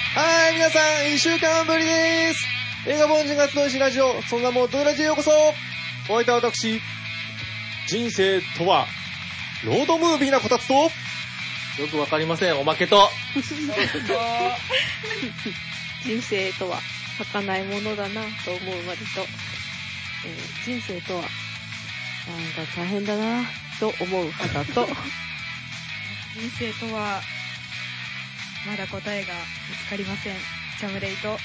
はい、皆さん、1週間ぶりです。映画凡人が集いしラジオ、そんなもんドイラジへようこそ。お相手は私、人生とは、ロードムービーなこたつと、 よくわかりません、おまけと。 人生とは、儚いものだなと思う割と、人生とは、なんか大変だなと思う肌と、 人生とはまだ答えが見つかりません。チャムレイと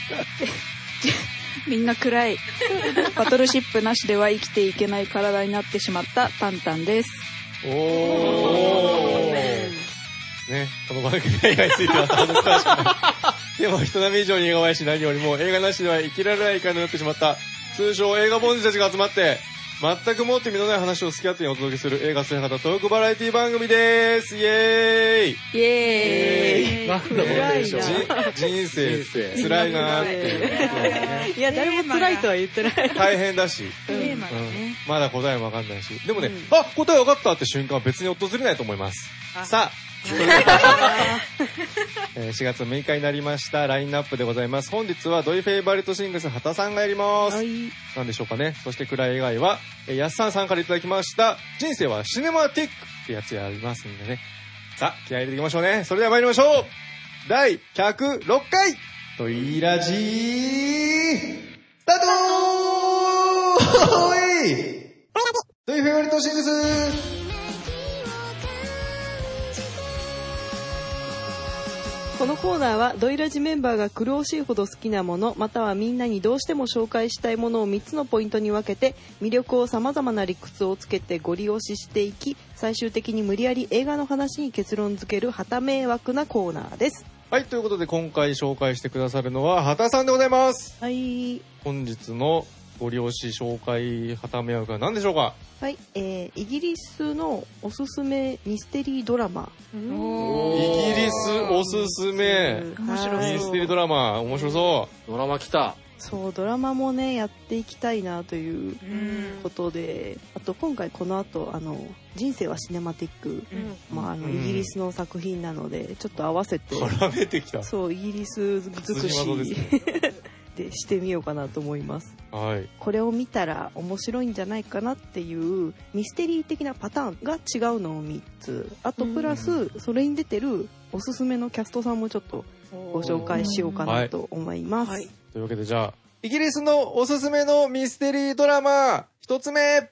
みんな暗い。バトルシップなしでは生きていけない体になってしまったタンタンです。 おー。ね、この番組の映画についてはさほど詳しくない。でも人並み以上に映画はやし何よりも映画なしでは生きられないかになってしまった通称映画凡人たちが集まって全くもって身のない話を好き勝手にお届けする映画制覇トークバラエティ番組です。イエーイイエーイ。 なんだこのテンション。 人生辛いなーっていう。 いや、誰も辛いとは言ってない。 大変だし、 テーマがね、 まだ答えもわかんないし。でもね、あ、答えわかったって瞬間は別に訪れないと思います。さあ、4月6日になりましたラインナップでございます。本日はドイフェイバリットシングス畑さんがやります。なんでしょうかね。そして暗い以外はやっさんさんからいただきました人生はシネマティックってやつやりますんでね。さあ気合い入れていきましょうね。それでは参りましょう。第106回ドイラジースタートードイフェイバリットシングス。 このコーナーはドイラジメンバーが狂おしいほど好きなものまたはみんなにどうしても紹介したいものを3つのポイントに分けて魅力を様々な理屈をつけてご利用ししていき最終的に無理やり映画の話に結論付ける旗迷惑なコーナーです。 はい、ということで今回紹介してくださるのは畑さんでございます。 はい。 本日のご利用し紹介旗迷惑は何でしょうか。 はい、イギリスのおすすめミステリードラマ。 イギリスおすすめ面白そうミステリードラマ面白そう。 ドラマ来た。 そう、ドラマもねやっていきたいなということで、あと今回この後人生はシネマティック、イギリスの作品なのでちょっと合わせて絡めてきた。 そうイギリス尽くしでしてみようかなと思います。 はい。 これを見たら面白いんじゃないかなっていうミステリー的なパターンが違うのを3つ、あとプラスそれに出てるおすすめのキャストさんもちょっとご紹介しようかなと思います。はい、 というわけでじゃあイギリスのおすすめのミステリードラマ1つ目。はい、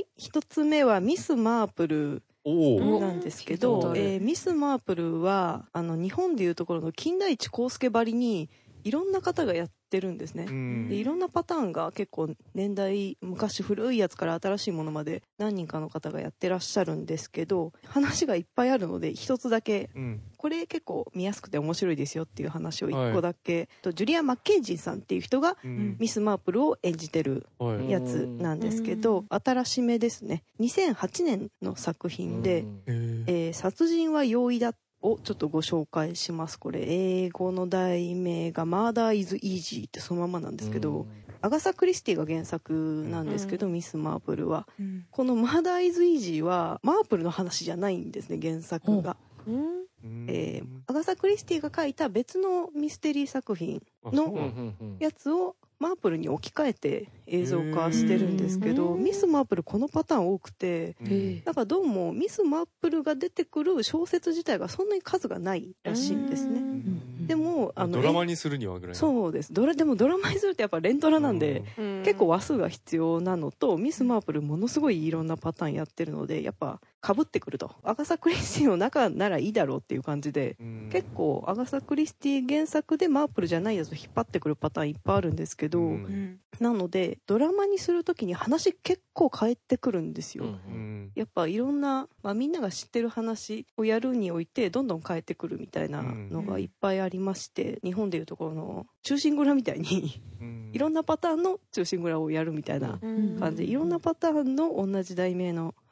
1つ目はミス・マープルなんですけど、ミス・マープルは日本でいうところの金田一耕助ばりにいろんな方がやってるんですね。でいろんなパターンが結構年代昔古いやつから新しいものまで何人かの方がやってらっしゃるんですけど話がいっぱいあるので一つだけ、これ結構見やすくて面白いですよっていう話を一個だけ、ジュリア・マッケンジーさんっていう人がミス・マープルを演じてるやつなんですけど、新しめですね。2008年の作品で、殺人は容易だをちょっとご紹介します。これ英語の題名が Murder is Easy ってそのままなんですけど、アガサ・クリスティが原作なんですけど、ミス・マープルは、この Murder is Easy はマープルの話じゃないんですね、原作が。アガサ・クリスティが書いた別のミステリー作品のやつをマープルに置き換えて映像化してるんですけど、ミス・マープルこのパターン多くて、なんかどうもミス・マープルが出てくる小説自体がそんなに数がないらしいんですね。でもドラマにするにはぐらい。 そうです。でもドラマにするってやっぱ連ドラなんで、結構話数が必要なのと、ミス・マープルものすごいいろんなパターンやってるのでやっぱ被ってくると、アガサ・クリスティの中ならいいだろうっていう感じで、結構アガサ・クリスティ原作でマープルじゃないやつを引っ張ってくるパターンいっぱいあるんですけど、なのでドラマにするときに話結構変えてくるんですよ。やっぱいろんな、みんなが知ってる話をやるにおいてどんどん変えてくるみたいなのがいっぱいありまして、日本でいうところの忠臣蔵みたいにいろんなパターンの忠臣蔵をやるみたいな感じで、いろんなパターンの同じ題名の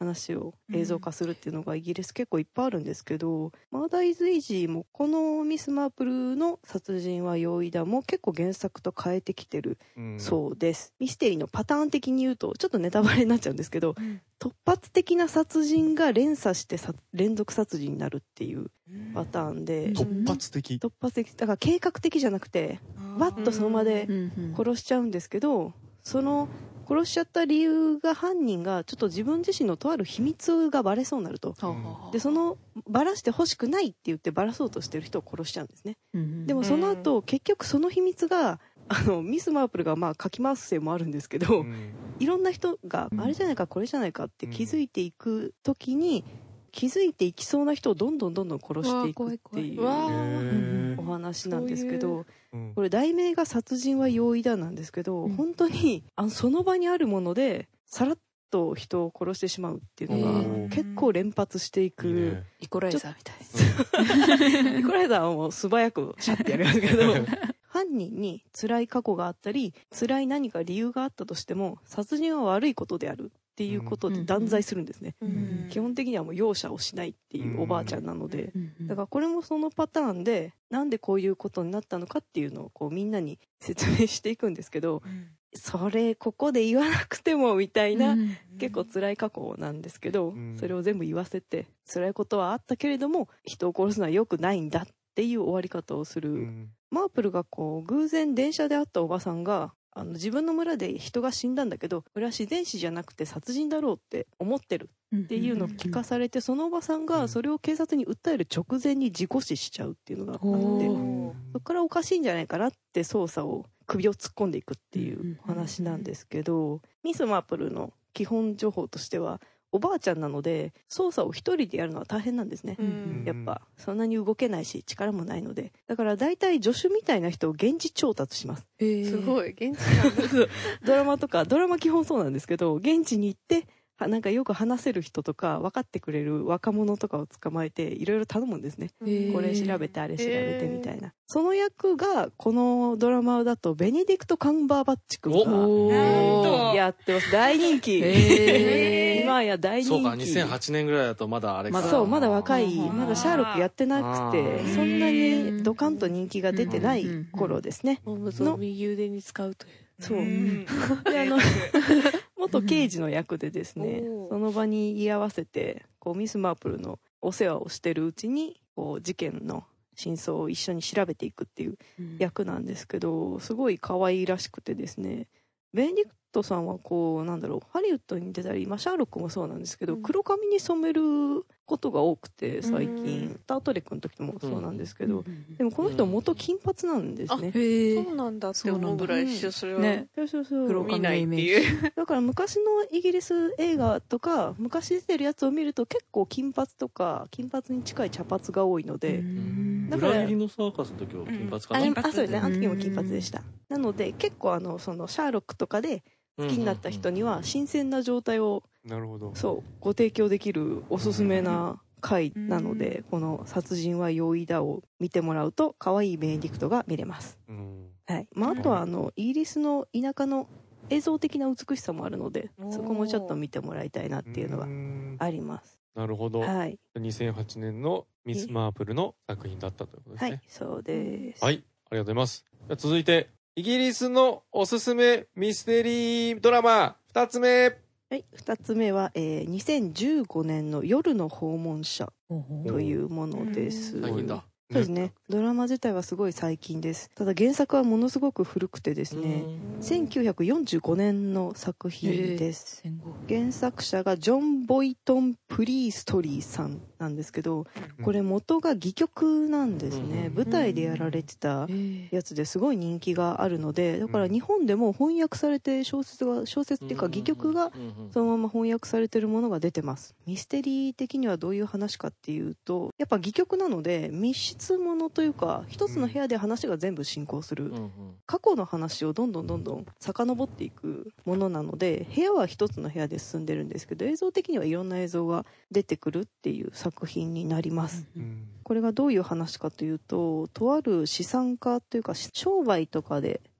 話を映像化するっていうのがイギリス結構いっぱいあるんですけど、マーダー・イズ・イージーもこのミス・マープルの殺人は容易だも結構原作と変えてきてるそうです。ミステリーのパターン的に言うとちょっとネタバレになっちゃうんですけど、突発的な殺人が連鎖して連続殺人になるっていうパターンで、 突発的だから計画的じゃなくてわっとその場で殺しちゃうんですけど、その殺しちゃった理由が犯人がちょっと自分自身のとある秘密がバレそうになると、でそのバラしてほしくないって言ってバラそうとしてる人を殺しちゃうんですね。でもその後結局その秘密がミス・マープルがまあかき回すせいもあるんですけど、いろんな人があれじゃないかこれじゃないかって気づいていく時に、気づいていきそうな人をどんどん殺していくっていうお話なんですけど、これ題名が殺人は容易だなんですけど、本当にその場にあるものでさらっと人を殺してしまうっていうのが結構連発していく、 イコライザーみたいイコライザーはもう素早くシャッてやりますけど犯人に辛い過去があったり辛い何か理由があったとしても殺人は悪いことであるっていうことで断罪するんですね。基本的にはもう容赦をしないっていうおばあちゃんなので、だからこれもそのパターンでなんでこういうことになったのかっていうのをこうみんなに説明していくんですけど、それここで言わなくてもみたいな、結構辛い過去なんですけど、それを全部言わせて辛いことはあったけれども人を殺すのは良くないんだっていう終わり方をする。マープルがこう偶然電車で会ったおばさんが自分の村で人が死んだんだけどこれは自然死じゃなくて殺人だろうって思ってるっていうのを聞かされて、そのおばさんがそれを警察に訴える直前に事故死しちゃうっていうのがあって、そこからおかしいんじゃないかなって捜査を首を突っ込んでいくっていうお話なんですけど、ミス・マープルの基本情報としてはおばあちゃんなので操作を一人でやるのは大変なんですね。やっぱそんなに動けないし力もないので、だから大体助手みたいな人を現地調達します。 すごい現地なんだドラマ基本そうなんですけど、現地に行ってなんかよく話せる人とか分かってくれる若者とかを捕まえていろいろ頼むんですね。これ調べてあれ調べてみたいな。その役がこのドラマだとベネディクト・カンバーバッチ君がやってます。大人気。今や大人気。 そうか、2008年ぐらいだとまだあれか。 そう、まだ若い、まだシャーロックやってなくて、そんなにドカンと人気が出てない頃ですね。 右腕に使うという。 そう。で元刑事の役でですね、その場に居合わせてこうミス・マープルのお世話をしてるうちにこう事件の真相を一緒に調べていくっていう役なんですけど、すごい可愛らしくてですね、ベネディクトさんはこうハリウッドに出たり、シャーロックもそうなんですけど、黒髪に染めることが多くて最近、スタートレックの時もそうなんですけど、でもこの人元金髪なんですね。 そうなんだって思うぐらいそれはね、 黒髪ないっていうだから昔のイギリス映画とか昔出てるやつを見ると結構金髪とか金髪に近い茶髪が多いので、 だから裏切りのサーカスの時は金髪かな。 そうですね、あの時も金髪でした。なので結構そのシャーロックとかで好きになった人には新鮮な状態をそうご提供できるおすすめな回なので、この殺人は容易だを見てもらうと可愛いベネディクトが見れます。はい。あとはイギリスの田舎の映像的な美しさもあるので、そこもちょっと見てもらいたいなっていうのがあります。 なるほど。 はい。 2008年のミス・マープルの作品だったということですね。 はい、そうです。 はい、ありがとうございます。じゃあ続いてイギリスのおすすめミステリードラマ2つ目。 はい、2つ目は、2015年の夜の訪問者というものです。 最近だ。 そうですね。ドラマ自体はすごい最近です。ただ原作はものすごく古くてですね、1945年の作品です。原作者がジョン・ボイトン・プリーストリーさんなんですけど、これ元が戯曲なんですね。舞台でやられてたやつですごい人気があるので、だから日本でも翻訳されて小説っていうか戯曲がそのまま翻訳されてるものが出てます。ミステリー的にはどういう話かっていうと、やっぱ戯曲なので密室ものというか一つの部屋で話が全部進行する、過去の話をどんどん遡っていくものなので、部屋は一つの部屋で進んでるんですけど、映像的にはいろんな映像が出てくるっていう作品になります。これがどういう話かというと、とある資産家というか商売とかで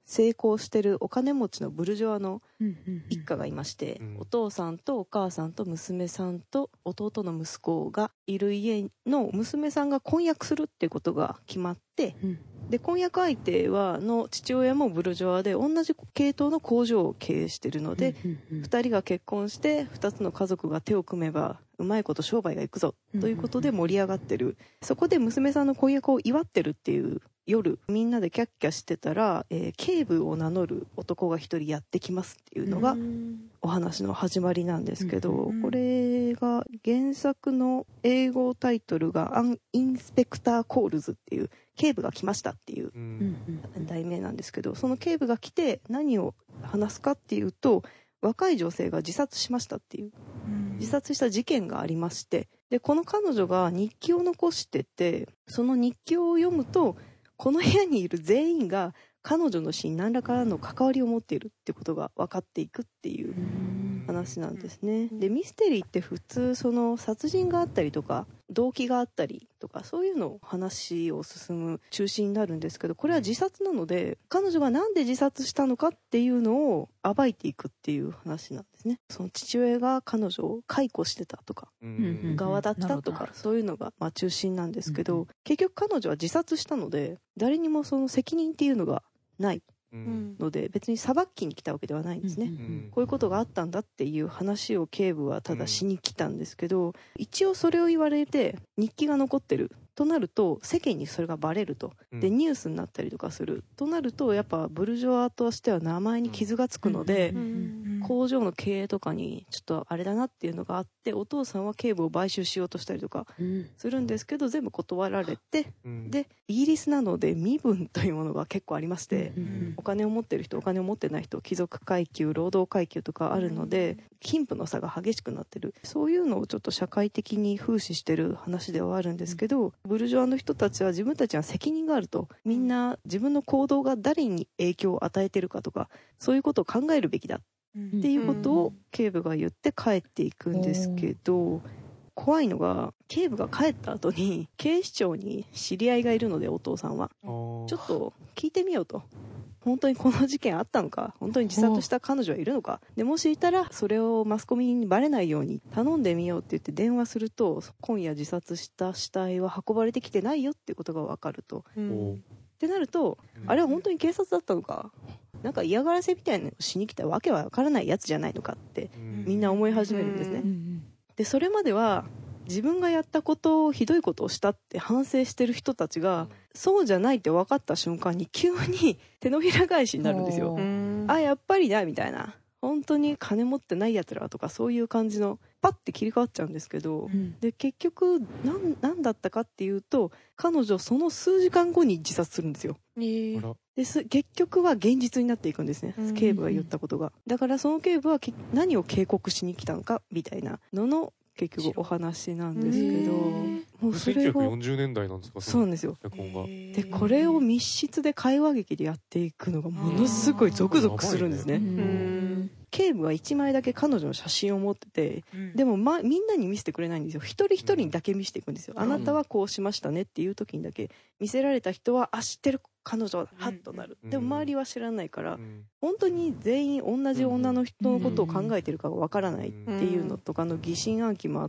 成功してるお金持ちのブルジョワの一家がいまして、お父さんとお母さんと娘さんと弟の息子がいる家の娘さんが婚約するっていうことが決まって、で婚約相手の父親もブルジョワで同じ系統の工場を経営してるので、2人が結婚して2つの家族が手を組めばうまいこと商売がいくぞということで盛り上がってる。そこで娘さんの婚約を祝ってるっていう夜、みんなでキャッキャしてたら、警部を名乗る男が一人やってきますっていうのがお話の始まりなんですけど、これが原作の英語タイトルがアン・インスペクター・コールズっていう警部が来ましたっていう題名なんですけど、その警部が来て何を話すかっていうと、若い女性が自殺しましたっていう自殺した事件がありまして、でこの彼女が日記を残してて、その日記を読むとこの部屋にいる全員が彼女の死に何らかの関わりを持っているってことが分かっていくっていう話なんですね。でミステリーって普通その殺人があったりとか動機があったりとかそういうのを話を進む中心になるんですけど、これは自殺なので彼女がなんで自殺したのかっていうのを暴いていくっていう話なんですね。その父親が彼女を解雇してたとか側だったとかそういうのが中心なんですけど、結局彼女は自殺したので誰にもその責任っていうのがないので、別に裁きに来たわけではないんですね。こういうことがあったんだっていう話を警部はただしに来たんですけど、一応それを言われて日記が残ってるとなると世間にそれがバレると、でニュースになったりとかするとなると、やっぱブルジョワとしては名前に傷がつくので、工場の経営とかにちょっとあれだなっていうのがあって、お父さんは警部を買収しようとしたりとかするんですけど、全部断られて、でイギリスなので身分というものが結構ありまして、お金を持ってる人お金を持ってない人、貴族階級労働階級とかあるので貧富の差が激しくなってる、そういうのをちょっと社会的に風刺してる話ではあるんですけど、ブルジョワの人たちは自分たちは責任があると、みんな自分の行動が誰に影響を与えてるかとかそういうことを考えるべきだっていうことを警部が言って帰っていくんですけど、怖いのが警部が帰った後に警視庁に知り合いがいるので、お父さんはちょっと聞いてみようと、本当にこの事件あったのか、本当に自殺した彼女はいるのか、でもしいたらそれをマスコミにバレないように頼んでみようって言って電話すると、今夜自殺した死体は運ばれてきてないよってことが分かると、ってなると、あれは本当に警察だったのか、なんか嫌がらせみたいなのをしに来たわけは分からないやつじゃないのかってみんな思い始めるんですね。でそれまでは自分がやったことをひどいことをしたって反省してる人たちが、そうじゃないって分かった瞬間に急に手のひら返しになるんですよ。あ、やっぱりだみたいな、本当に金持ってないやつらとかそういう感じのパッて切り替わっちゃうんですけど、で結局何だったかっていうと、彼女その数時間後に自殺するんですよ。結局は現実になっていくんですね、警部が言ったことが。だからその警部は何を警告しに来たのかみたいなのの結局お話なんですけど、 もうそれが1940年代なんですか？ そうなんですよ。でこれを密室で会話劇でやっていくのがものすごいゾクゾクするんですね。警部は1枚だけ彼女の写真を持ってて、でも、みんなに見せてくれないんですよ。一人一人にだけ見せていくんですよ。あなたはこうしましたねっていう時にだけ見せられた人は、あ、知ってる彼女はハッとなる。でも周りは知らないから、本当に全員同じ女の人のことを考えてるかがわからないっていうのとかの疑心暗鬼もあって、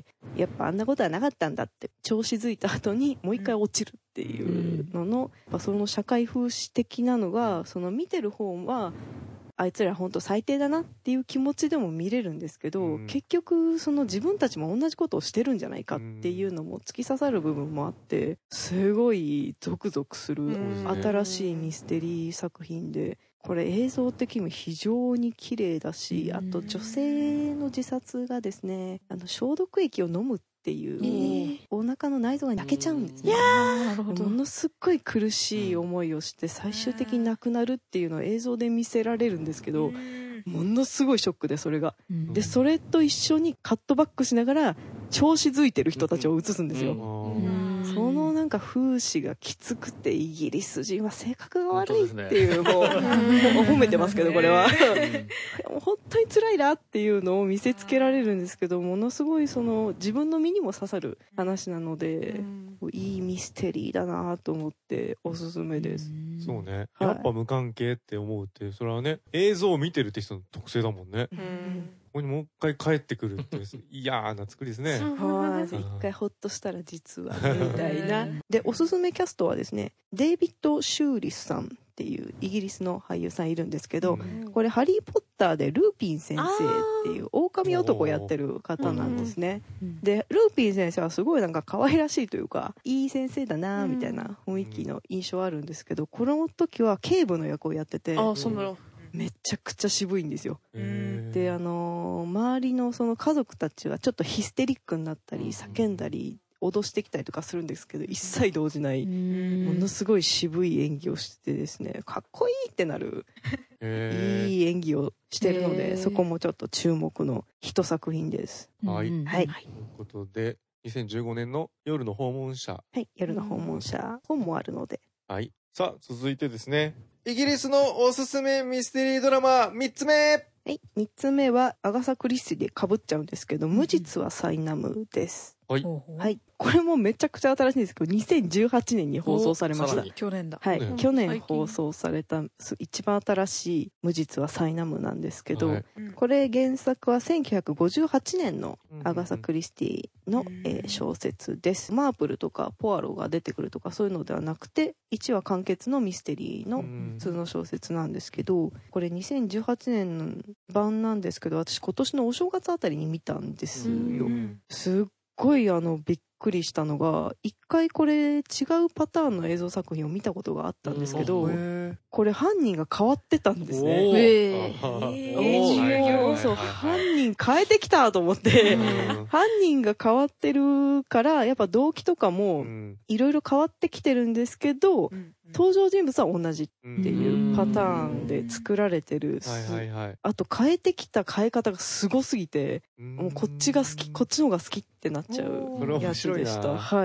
やっぱあんなことはなかったんだって調子づいた後にもう一回落ちるっていうのの、その社会風刺的なのが、その見てる方はあいつら本当最低だなっていう気持ちでも見れるんですけど、結局その自分たちも同じことをしてるんじゃないかっていうのも突き刺さる部分もあって、すごいゾクゾクする新しいミステリー作品で、これ映像的にも非常に綺麗だし、あと女性の自殺がですね、消毒液を飲むっていう、お腹の内臓が焼けちゃうんですね。ものすっごい苦しい思いをして最終的に亡くなるっていうのを映像で見せられるんですけど、ものすごいショックで、それが、でそれと一緒にカットバックしながら調子づいてる人たちを映すんですよ。 そのなんか風刺がきつくて、イギリス人は性格が悪いっていう、もう褒めてますけど、これはもう本当に辛いなっていうのを見せつけられるんですけど、ものすごいその自分の身にも刺さる話なので、いいミステリーだなと思っておすすめです。 そうね、やっぱ無関係って思うって、それはね、映像を見てるって人の特性だもんね。ここにもう一回帰ってくるって嫌な作りですね。 一回ホッとしたら実はみたいな。で、おすすめキャストはですね、デイビッド・シューリスさんっていうイギリスの俳優さんいるんですけど、これハリー・ポッターでルーピン先生っていう狼男をやってる方なんですね。で、ルーピン先生はすごいなんか可愛らしいというか、いい先生だなみたいな雰囲気の印象あるんですけど、この時は警部の役をやってて、めちゃくちゃ渋いんですよ。で、周りのその家族たちはちょっとヒステリックになったり叫んだり脅してきたりとかするんですけど、一切動じないものすごい渋い演技をしてですね、かっこいいってなるいい演技をしてるので、そこもちょっと注目の一作品です。 はい、ということで2015年の夜の訪問者、 夜の訪問者本もあるので、 さあ続いてですね、イギリスのおすすめミステリードラマ3つ目。 3つ目はアガサ・クリスティで被っちゃうんですけど、無実はサイナムです。これもめちゃくちゃ新しいんですけど、2018年に放送されました。 去年だ。 去年放送された一番新しい無実はサイナムなんですけど、これ原作は1958年のアガサ・クリスティの小説です。マープルとかポアロが出てくるとかそういうのではなくて、1話完結のミステリーの普通の小説なんですけど、これ2018年の版なんですけど、私今年のお正月あたりに見たんですよ。すっごいびっくりしたのが、一回これ違うパターンの映像作品を見たことがあったんですけど、これ犯人が変わってたんですね。そう、犯人変えてきたと思って犯人が変わってるからやっぱ動機とかもいろいろ変わってきてるんですけど、登場人物は同じっていうパターンで作られてる。あと変えてきた変え方がすごすぎて、もうこっちが好き、こっちの方が好きってなっちゃうやつでした。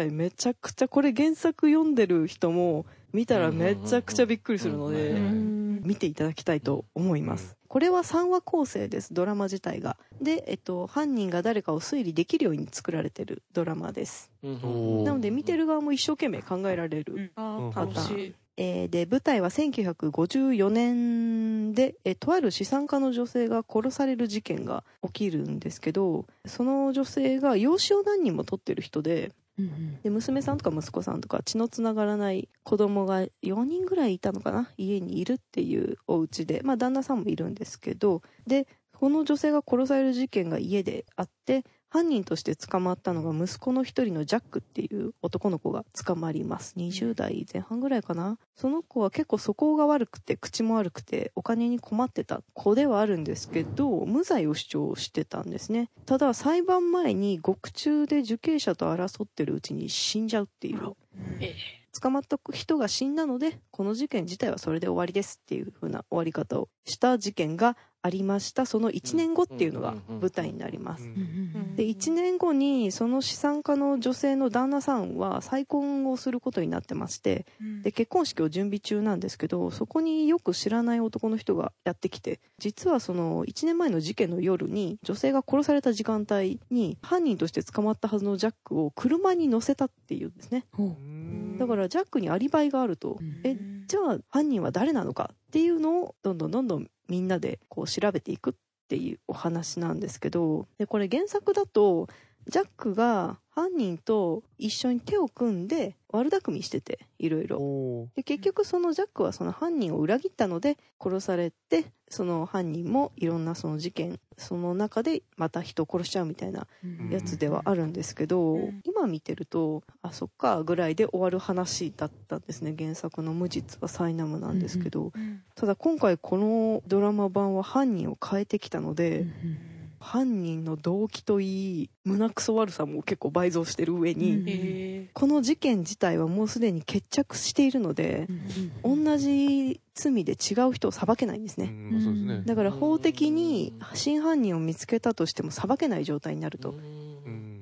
めちゃくちゃこれ原作読んでる人も見たらめちゃくちゃびっくりするので、見ていただきたいと思います。これは3話構成です、ドラマ自体が。で、犯人が誰かを推理できるように作られてるドラマです。なので見てる側も一生懸命考えられるパターン。で、舞台は1954年で、とある資産家の女性が殺される事件が起きるんですけど、その女性が養子を何人も取ってる人で、娘さんとか息子さんとか血のつながらない子供が4人ぐらいいたのかな、家にいるっていうお家で、旦那さんもいるんですけど、でこの女性が殺される事件が家であって、犯人として捕まったのが息子の一人のジャックっていう男の子が捕まります。20代前半ぐらいかな。その子は結構素行が悪くて口も悪くてお金に困ってた子ではあるんですけど、無罪を主張してたんですね。ただ裁判前に獄中で受刑者と争ってるうちに死んじゃうっていう、捕まった人が死んだのでこの事件自体はそれで終わりですっていう風な終わり方をした事件がありました。その1年後っていうのが舞台になります。で、1年後にその資産家の女性の旦那さんは再婚をすることになってまして、で結婚式を準備中なんですけど、そこによく知らない男の人がやってきて、実はその1年前の事件の夜に女性が殺された時間帯に犯人として捕まったはずのジャックを車に乗せたっていうんですね。だからジャックにアリバイがあると、じゃあ犯人は誰なのかっていうのをどんどんみんなでこう調べていくっていうお話なんですけど、でこれ原作だとジャックが犯人と一緒に手を組んで悪巧みしてて、いろいろで結局そのジャックはその犯人を裏切ったので殺されて、その犯人もいろんなその事件その中でまた人を殺しちゃうみたいなやつではあるんですけど、今見てるとあそっかぐらいで終わる話だったんですね。原作の無実はサイナムなんですけど、ただ今回このドラマ版は犯人を変えてきたので、犯人の動機といい胸くそ悪さも結構倍増してる上に、この事件自体はもうすでに決着しているので、同じ罪で違う人を裁けないんですね。だから法的に真犯人を見つけたとしても裁けない状態になると。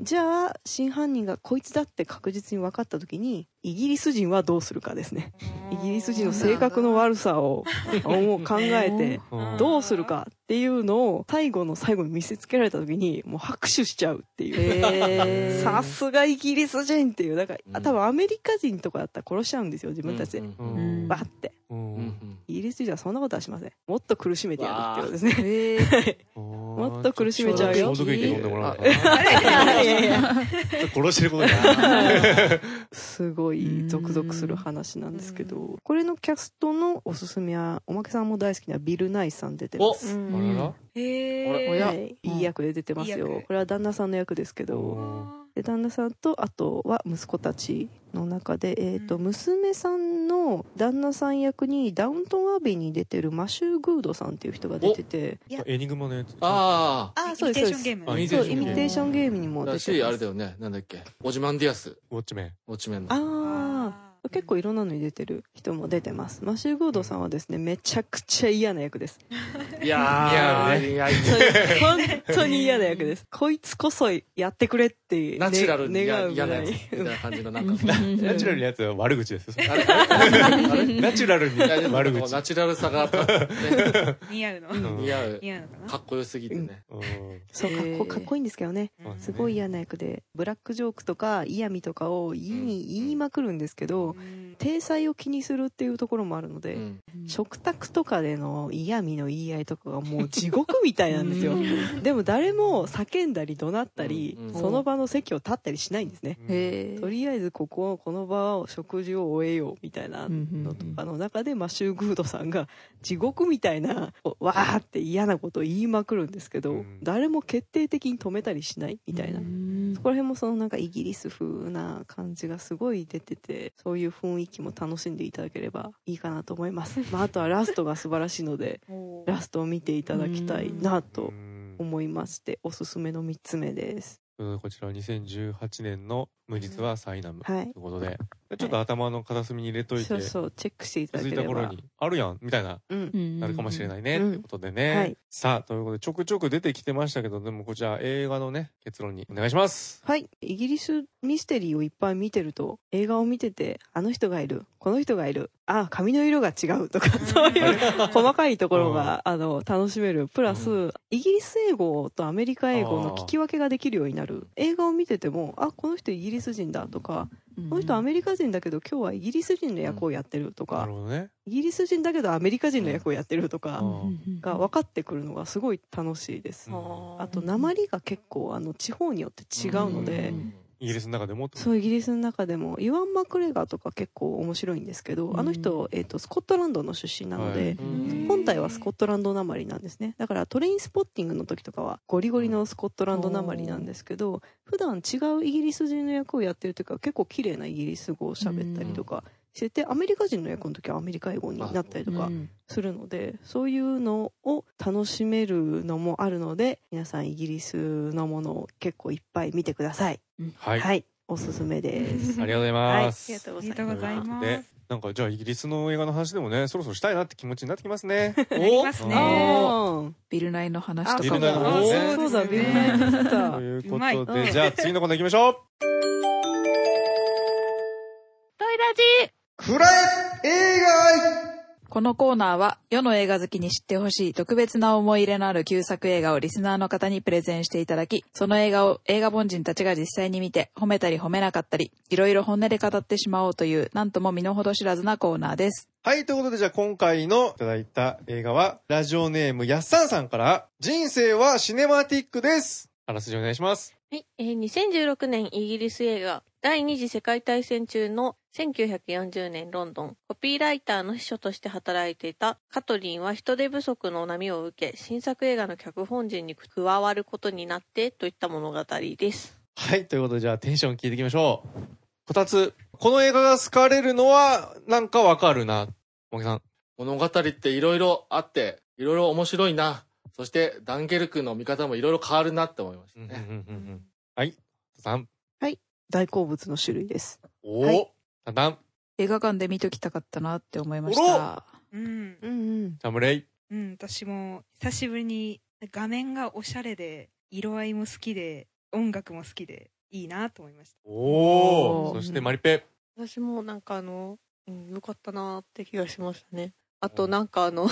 じゃあ真犯人がこいつだって確実に分かった時にイギリス人はどうするかですね。イギリス人の性格の悪さを考えてどうするかっていうのを最後の最後に見せつけられた時にもう拍手しちゃうっていう、さすがイギリス人っていう。だから多分アメリカ人とかだったら殺しちゃうんですよ自分たちで、バッて。イギリス人はそんなことはしません。もっと苦しめてやるってことですね。もっと苦しめちゃうよ。 消毒液飲んでもらうからいやいや殺してることになる。 すごいゾクゾクする話なんですけど、これのキャストのおすすめはおまけさんも大好きなビル・ナイさん出てます。いい役で出てますよ。これは旦那さんの役ですけど、で旦那さんとあとは息子たちの中で、娘さんの旦那さん役にダウントンアビーに出てるマシュー・グードさんっていう人が出てて、 エニグマのやつ。 そうですそうです。そうイミテーションゲームにも出てます。 あれだよね、なんだっけ、オジマンディアス、 ウォッチメンの。 結構いろんなのに出てる人も出てます。マシュー・ゴードさんはですね、めちゃくちゃ嫌な役です。 いや本当に嫌な役です。こいつこそやってくれってナチュラルに願うぐらい嫌なやつみたいな感じのなんかナチュラルなやつは悪口ですよ。ナチュラルに悪口。 ナチュラルさが似合うのかっこよすぎてね。 そうかっこいいんですけどね。すごい嫌な役でブラックジョークとか嫌味とかを言いまくるんですけど、体裁を気にするっていうところもあるので、食卓とかでの嫌味の言い合いとかがもう地獄みたいなんですよ。でも誰も叫んだり怒鳴ったり、その場の席を立ったりしないんですね。とりあえずこの場を食事を終えようみたいなのとかの中でマシュー・グードさんが地獄みたいなわーって嫌なことを言いまくるんですけど、誰も決定的に止めたりしないみたいな、そこら辺もそのなんかイギリス風な感じがすごい出てて、そういう雰囲気も楽しんでいただければいいかなと思います。あとはラストが素晴らしいのでラストを見ていただきたいなと思いまして、おすすめの3つ目です。 こちらは2018年の無実はサイナムということで、ちょっと頭の片隅に入れといて、 そうチェックしていただければ、 気づいた頃にあるやんみたいな、なるかもしれないねってことでね。さあということでちょくちょく出てきてましたけど、でもこちら映画のね結論にお願いします。 はい、イギリスミステリーをいっぱい見てると、映画を見ててあの人がいる、この人がいる、髪の色が違うとかそういう細かいところが楽しめる。プラスイギリス英語とアメリカ英語の聞き分けができるようになる。映画を見ててもこの人イギリス人だとか、この人アメリカ人だけど今日はイギリス人の役をやってるとか、イギリス人だけどアメリカ人の役をやってるとかが分かってくるのがすごい楽しいです。あと訛りが結構地方によって違うので、 イギリスの中でもそうイギリスの中でもイワン・マクレガーとか結構面白いんですけど、あの人、スコットランドの出身なので、本体はスコットランドなまりなんですね。だからトレインスポッティングの時とかはゴリゴリのスコットランドなまりなんですけど、普段違うイギリス人の役をやってるというか結構綺麗なイギリス語を喋ったりとかしてて、アメリカ人の役の時はアメリカ英語になったりとかするので、そういうのを楽しめるのもあるので、皆さんイギリスのものを結構いっぱい見てください。はい、おすすめです。 ありがとうございます。 ありがとうございます。 なんかじゃあイギリスの映画の話でもね、そろそろしたいなって気持ちになってきますね。 なりますね。 ビルナイの話とかも。 そうだ、ビルナイだった。 ということで、じゃあ次のコーナー行きましょう。 トイラジ暗い映画。 このコーナーは世の映画好きに知ってほしい特別な思い入れのある旧作映画をリスナーの方にプレゼンしていただき、その映画を映画凡人たちが実際に見て褒めたり褒めなかったり、いろいろ本音で語ってしまおうというなんとも身の程知らずなコーナーです。 はい、ということでじゃあ今回のいただいた映画はラジオネームやっさんさんから、人生はシネマティックです。あらすじお願いします。 はい、2016年イギリス映画第二次世界大戦中の1940年ロンドン、コピーライターの秘書として働いていたカトリンは人手不足の波を受け、新作映画の脚本陣に加わることになってといった物語です。 はい、ということでじゃあテンション聞いていきましょう。こたつ、この映画が好かれるのはなんかわかるな。もげさん。 物語っていろいろあって、いろいろ面白いな。そしてダンケルクの見方もいろいろ変わるなって思いましたね。 はい、さん。 はい、大好物の種類です。 おお、ただん。 映画館で見ときたかったなって思いました。 サムレイ。 私も久しぶりに画面がおしゃれで、色合いも好きで、音楽も好きで、 いいなと思いました。 おー。そしてマリペ。 私もなんかよかったなって気がしましたね。あとなんかふんわ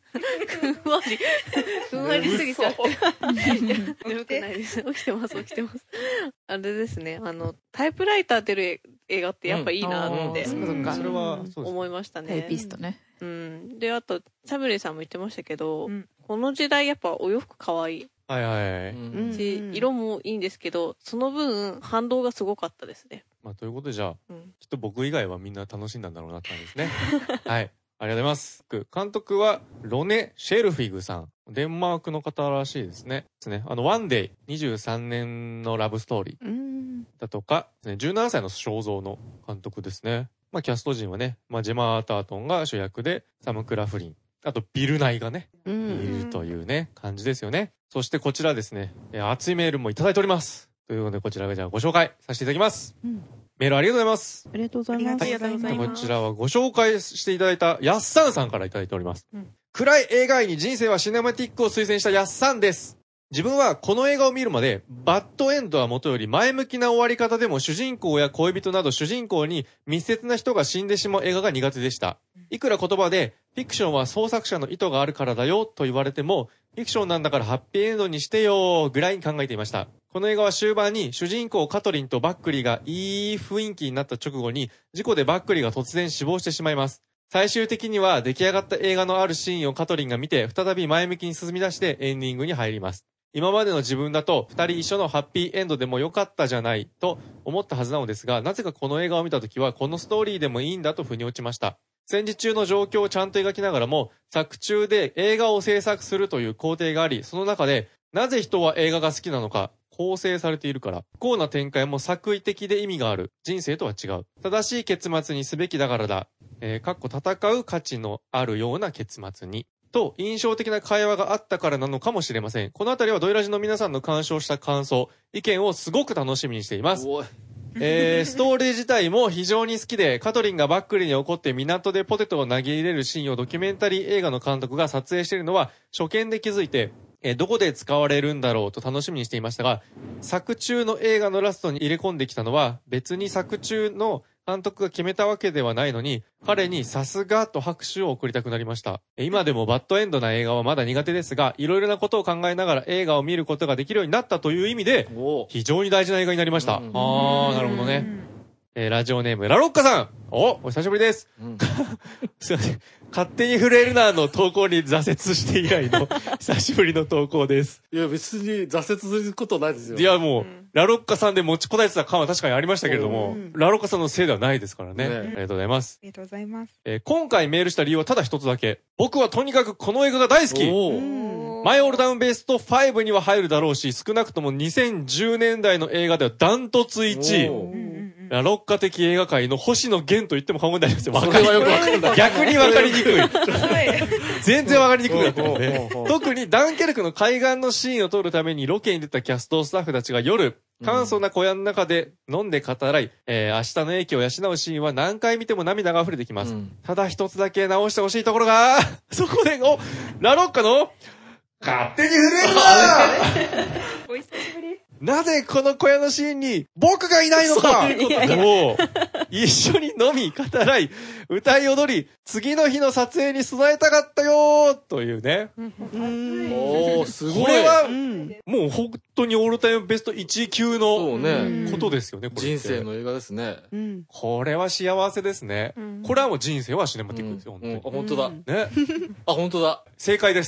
りすぎちゃって。眠くないです。起きてます。あれですね、タイプライター出る映画ってやっぱいいなって、 それは、 思いましたね。 タイピストね。 で、あと、サムレイさんも言ってましたけど、この時代やっぱお洋服可愛い。 はいはい。 し、色もいいんですけど、その分、反動がすごかったですね。 まあ、ということでじゃあ、きっと僕以外はみんな楽しんだんだろうなって感じですね。はい。ありがとうございます。監督は、ロネ・シェルフィグさん。デンマークの方らしいですね。ワンデイ、23年のラブストーリーだとか、17歳の肖像の監督ですね。まあ、キャスト陣はね、まあ、ジェマ・アータートンが主役で、サム・クラフリン。あと、ビルナイがね、いるというね、感じですよね。そしてこちらですね、熱いメールもいただいております。ということで、こちらがじゃあご紹介させていただきます。メールありがとうございます。 ありがとうございます。 こちらはご紹介していただいたヤッサンさんからいただいております。暗い映画愛に人生はシネマティックを推薦したヤッサンです。自分はこの映画を見るまで、バッドエンドはもとより前向きな終わり方でも主人公や恋人など主人公に密接な人が死んでしまう映画が苦手でした。いくら言葉で、フィクションは創作者の意図があるからだよと言われても、フィクションなんだからハッピーエンドにしてよぐらいに考えていました。この映画は終盤に主人公カトリンとバックリーがいい雰囲気になった直後に事故でバックリーが突然死亡してしまいます。最終的には出来上がった映画のあるシーンをカトリンが見て再び前向きに進み出してエンディングに入ります。今までの自分だと二人一緒のハッピーエンドでもよかったじゃないと思ったはずなのですが、なぜかこの映画を見たときはこのストーリーでもいいんだと腑に落ちました。戦時中の状況をちゃんと描きながらも、作中で映画を制作するという工程があり、その中でなぜ人は映画が好きなのか、構成されているから、不幸な展開も作為的で意味がある。人生とは違う。正しい結末にすべきだからだ。戦う価値のあるような結末に。と、印象的な会話があったからなのかもしれません。このあたりはドイラジの皆さんの鑑賞した感想、意見をすごく楽しみにしています。ストーリー自体も非常に好きで、カトリンがバックリーに怒って港でポテトを投げ入れるシーンをドキュメンタリー映画の監督が撮影しているのは初見で気づいて、どこで使われるんだろうと楽しみにしていましたが、作中の映画のラストに入れ込んできたのは別に作中の監督が決めたわけではないのに、彼にさすがと拍手を送りたくなりました。今でもバッドエンドな映画はまだ苦手ですが、いろいろなことを考えながら映画を見ることができるようになったという意味で、非常に大事な映画になりました。なるほどね。ラジオネームラロッカさん、お久しぶりです。すいません。勝手に震えるなの投稿に挫折して以来の久しぶりの投稿です。 いや別に挫折することないですよ。 いやもう、ラロッカさんで持ちこたえてた感は確かにありましたけれども、ラロッカさんのせいではないですからね。ありがとうございます。 ありがとうございます。 今回メールした理由はただ一つだけ。僕はとにかくこの映画が大好き。マイオールダウンベスト5には入るだろうし、少なくとも2010年代の映画ではダントツ1位。ラロッカ的映画界の星野源と言っても過言ではないですよ。 それはよくわかんない。 逆にわかりにくい。全然わかりにくくなったよね。特にダンケルクの海岸のシーンを撮るためにロケに出たキャストスタッフたちが夜、簡素な小屋の中で飲んで語らい、明日の英気を養うシーンは何回見ても涙が溢れてきます。ただ一つだけ直してほしいところが、そこで、ラロッカの勝手に震えるなお久しぶり。 なぜこの小屋のシーンに僕がいないのかもう、一緒に飲み、語らい、歌い踊り、次の日の撮影に備えたかったよというね。 すごい。 これは、もう本当にオールタイムベスト1位級のことですよね、これ。 人生の映画ですね。 これは幸せですね。これはもう人生はシネマティックですよ、 本当だ。 ね。 本当だ。 正解です。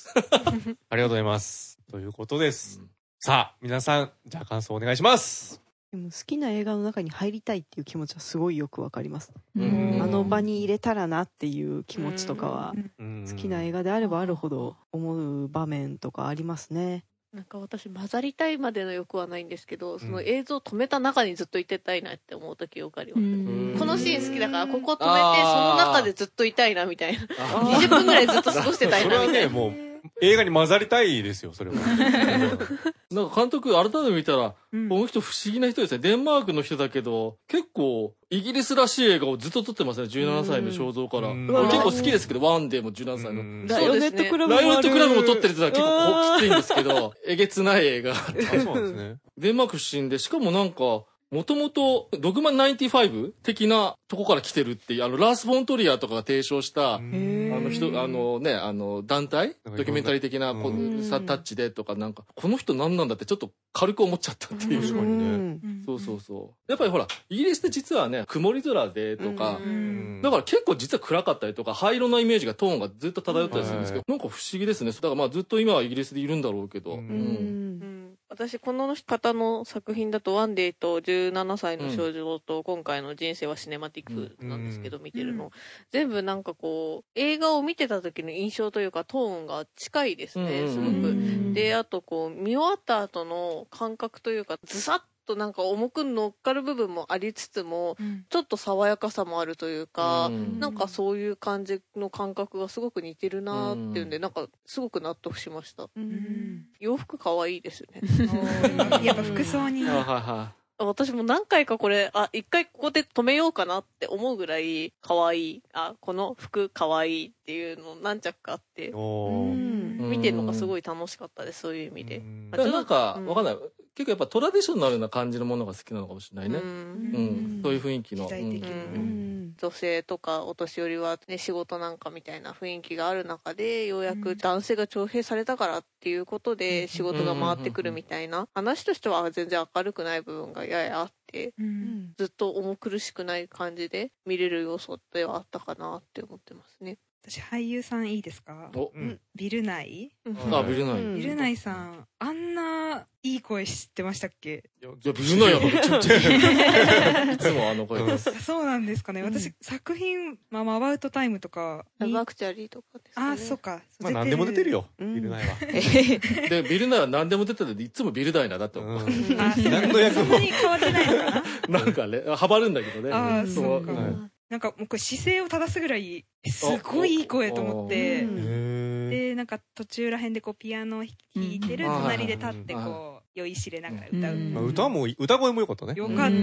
ありがとうございます。ということです。さあ、皆さん、じゃあ感想お願いします。 でも好きな映画の中に入りたいっていう気持ちはすごいよくわかります。あの場に入れたらなっていう気持ちとかは、好きな映画であればあるほど思う場面とかありますね。 なんか私混ざりたいまでの欲はないんですけど、その映像を止めた中にずっといてたいなって思う時よくあります。このシーン好きだからここ止めてその中でずっといたいなみたいな。20分ぐらいずっと過ごしてたいなみたいな。 それはね、もう映画に混ざりたいですよ、それは。 なんか監督改めて見たら、この人不思議な人ですね。デンマークの人だけど、結構、イギリスらしい映画をずっと撮ってますね。17歳の肖像から。結構好きですけど、ワンデーも17歳の。 ライオネットクラブライオネットクラブも撮ってるってのは結構きついんですけど、えげつない映画。 そうなんですね。 デンマーク出身で、しかもなんか、もともと、ドグマ95的なとこから来てるっていう、ラース・フォントリアーとかが提唱した、団体ドキュメンタリー的なタッチでとか、なんか、この人何なんだってちょっと軽く思っちゃったっていう。 確かにね。 そうそうそう。やっぱりほら、イギリスって実はね、曇り空でとか、だから結構実は暗かったりとか、灰色なイメージがトーンがずっと漂ったりするんですけど、なんか不思議ですね。だからまあずっと今はイギリスでいるんだろうけど。 私、この方の作品だと、ワンデーと17歳の少女と、今回の人生はシネマティックなんですけど、見てるの。全部なんかこう、映画を見てた時の印象というか、トーンが近いですね、すごく。で、あとこう、見終わった後の感覚というか、ズサッとなんか重く乗っかる部分もありつつも、ちょっと爽やかさもあるというか、なんかそういう感じの感覚がすごく似てるなーっていうんで、なんかすごく納得しました。洋服可愛いですね。 やっぱ服装に。 私も何回かこれ、一回ここで止めようかなって思うぐらい可愛い。この服可愛いっていうの何着かあって、見てるのがすごい楽しかったです、そういう意味で。 なんか、わかんない。結構やっぱトラディショナルな感じのものが好きなのかもしれないね。そういう雰囲気の。女性とかお年寄りはね、仕事なんかみたいな雰囲気がある中で、ようやく男性が徴兵されたからっていうことで仕事が回ってくるみたいな、話としては全然明るくない部分がややあって、ずっと重苦しくない感じで見れる要素ではあったかなって思ってますね。 私、俳優さんいいですか？ビルナイ？ ビルナイ。 ビルナイさん、あんないい声知ってましたっけ？ いや、ビルナイやからちょっと。いつもあの声です。 そうなんですかね。私、作品、アバウトタイムとか。 ラブアクチャリーとかですね。 そっか。 まあ何でも出てるよ、ビルナイは。 で、ビルナイは何でも出てて、いつもビルナイなだって思う。 何の役も。そんなに変わってないのかな？なんかね、はばるんだけどね。 そうか。なんかもうこれ姿勢を正すぐらいすごいいい声と思って、でなんか途中らへんでこうピアノを弾いてる隣で立ってこう酔いしれながら歌う。 歌声も良かったね。 よかった。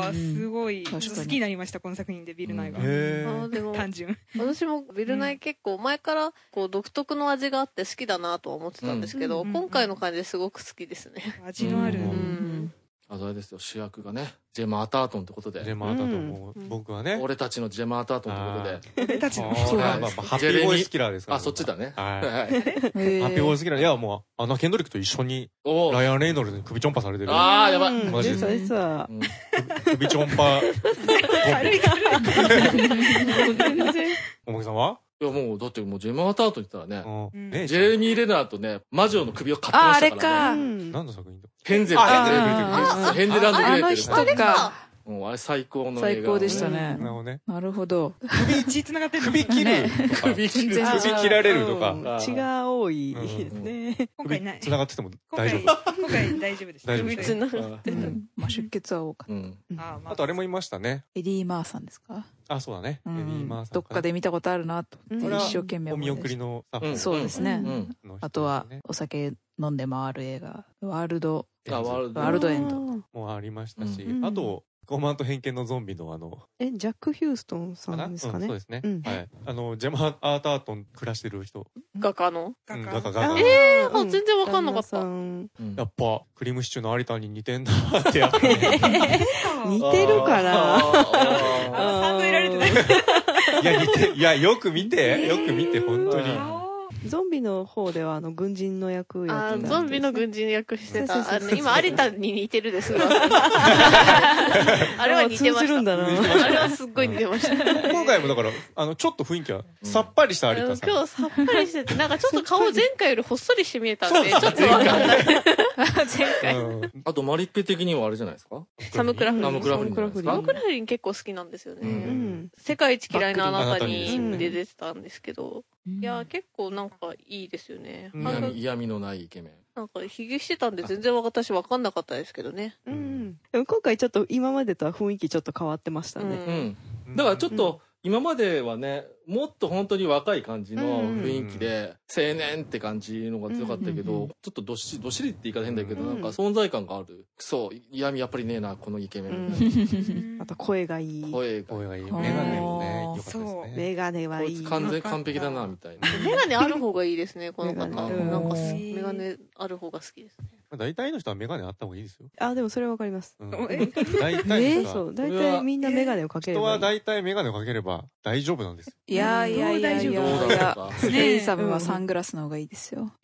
すごい好きになりました、この作品でビルナイが。単純。 私もビルナイ結構前からこう独特の味があって好きだなとは思ってたんですけど、今回の感じですごく好きですね。 味のある。 あれですよ、主役がね、ジェマー・タートンってことで。 ジェマー・タートンも、僕はね。 俺たちのジェマー・タートンってことで。 俺たちの。 そうなんです。ハッピーボーイスキラーですから。 そっちだね。 ハッピーボーイスキラー。いや、もう、アナ・ケンドリックと一緒に、ライアン・レイノルズに首ちょんぱされてる。 やばい。 マジで。 首ちょんぱ。軽い。おもきさんはいやもう、だってもうジェマー・タートン言ったらね、ジェレミー・レナーとね、魔女の首を買ってましたからね。 あれか。 何の作品だ？ ヘンゼル。ヘンゼル&グレーテル。 あの人か。 もうあれ最高の映画。 最高でしたね。なるほど。 血繋がってる。 首切る。首切られるとか。 血が多いですね。 今回ない。 繋がってても大丈夫。 今回大丈夫です。 大丈夫です。 まあ出血は多かった。 あとあれもいましたね。 エディ・マーさんですか？ そうだね。エディ・マーさん。 どっかで見たことあるなと。一生懸命。 お見送りの。 そうですね。あとはお酒飲んで回る映画。ワールドエンド。 もありましたし、あと、傲慢と偏見のゾンビのジャック・ヒューストンさんですかね。 そうですね。はい。ジェマー・タートン暮らしてる人。 画家の？ 画家。 全然わかんなかった。 やっぱ、クリームシチューの有田に似てんなってやっぱね。 似てるかな？ 賛同得られてない。 いや、よく見て、本当に。 ゾンビの方では軍人の役やってた。 ゾンビの軍人役してた。今、有田に似てるですが。あれは似てました。あれはすっごい似てました。 今回もだから、ちょっと雰囲気はさっぱりした有田さん。 今日さっぱりしてて、なんかちょっと顔前回よりほっそりして見えたんで、ちょっとわかんない。前回。 あと、マリッペ的にはあれじゃないですか？ サム・クラフリン。 サム・クラフリン結構好きなんですよね。世界一嫌いなあなたにで出てたんですけど、いや、結構なんかいいですよね。 嫌味のないイケメン。 なんか、ひげしてたんで全然私わかんなかったですけどね。 でも今回ちょっと今までとは雰囲気ちょっと変わってましたね。 だからちょっと、 今まではね、もっと本当に若い感じの雰囲気で、青年って感じのが強かったけど、ちょっとどっしりって言い方変だけど、なんか存在感がある。そう、嫌味やっぱりねえな、このイケメン。 あと声がいい。 声がいい。メガネもね、良かったですね。 メガネはいい。 完璧だな、みたいな。 メガネある方がいいですね、この方。なんか、メガネある方が好きですね。 大体の人はメガネあった方がいいですよ。 でもそれはわかります。 大体そう、大体みんなメガネをかければいい。 人は大体メガネをかければ大丈夫なんです。 いや、ステイサムはサングラスの方がいいですよ。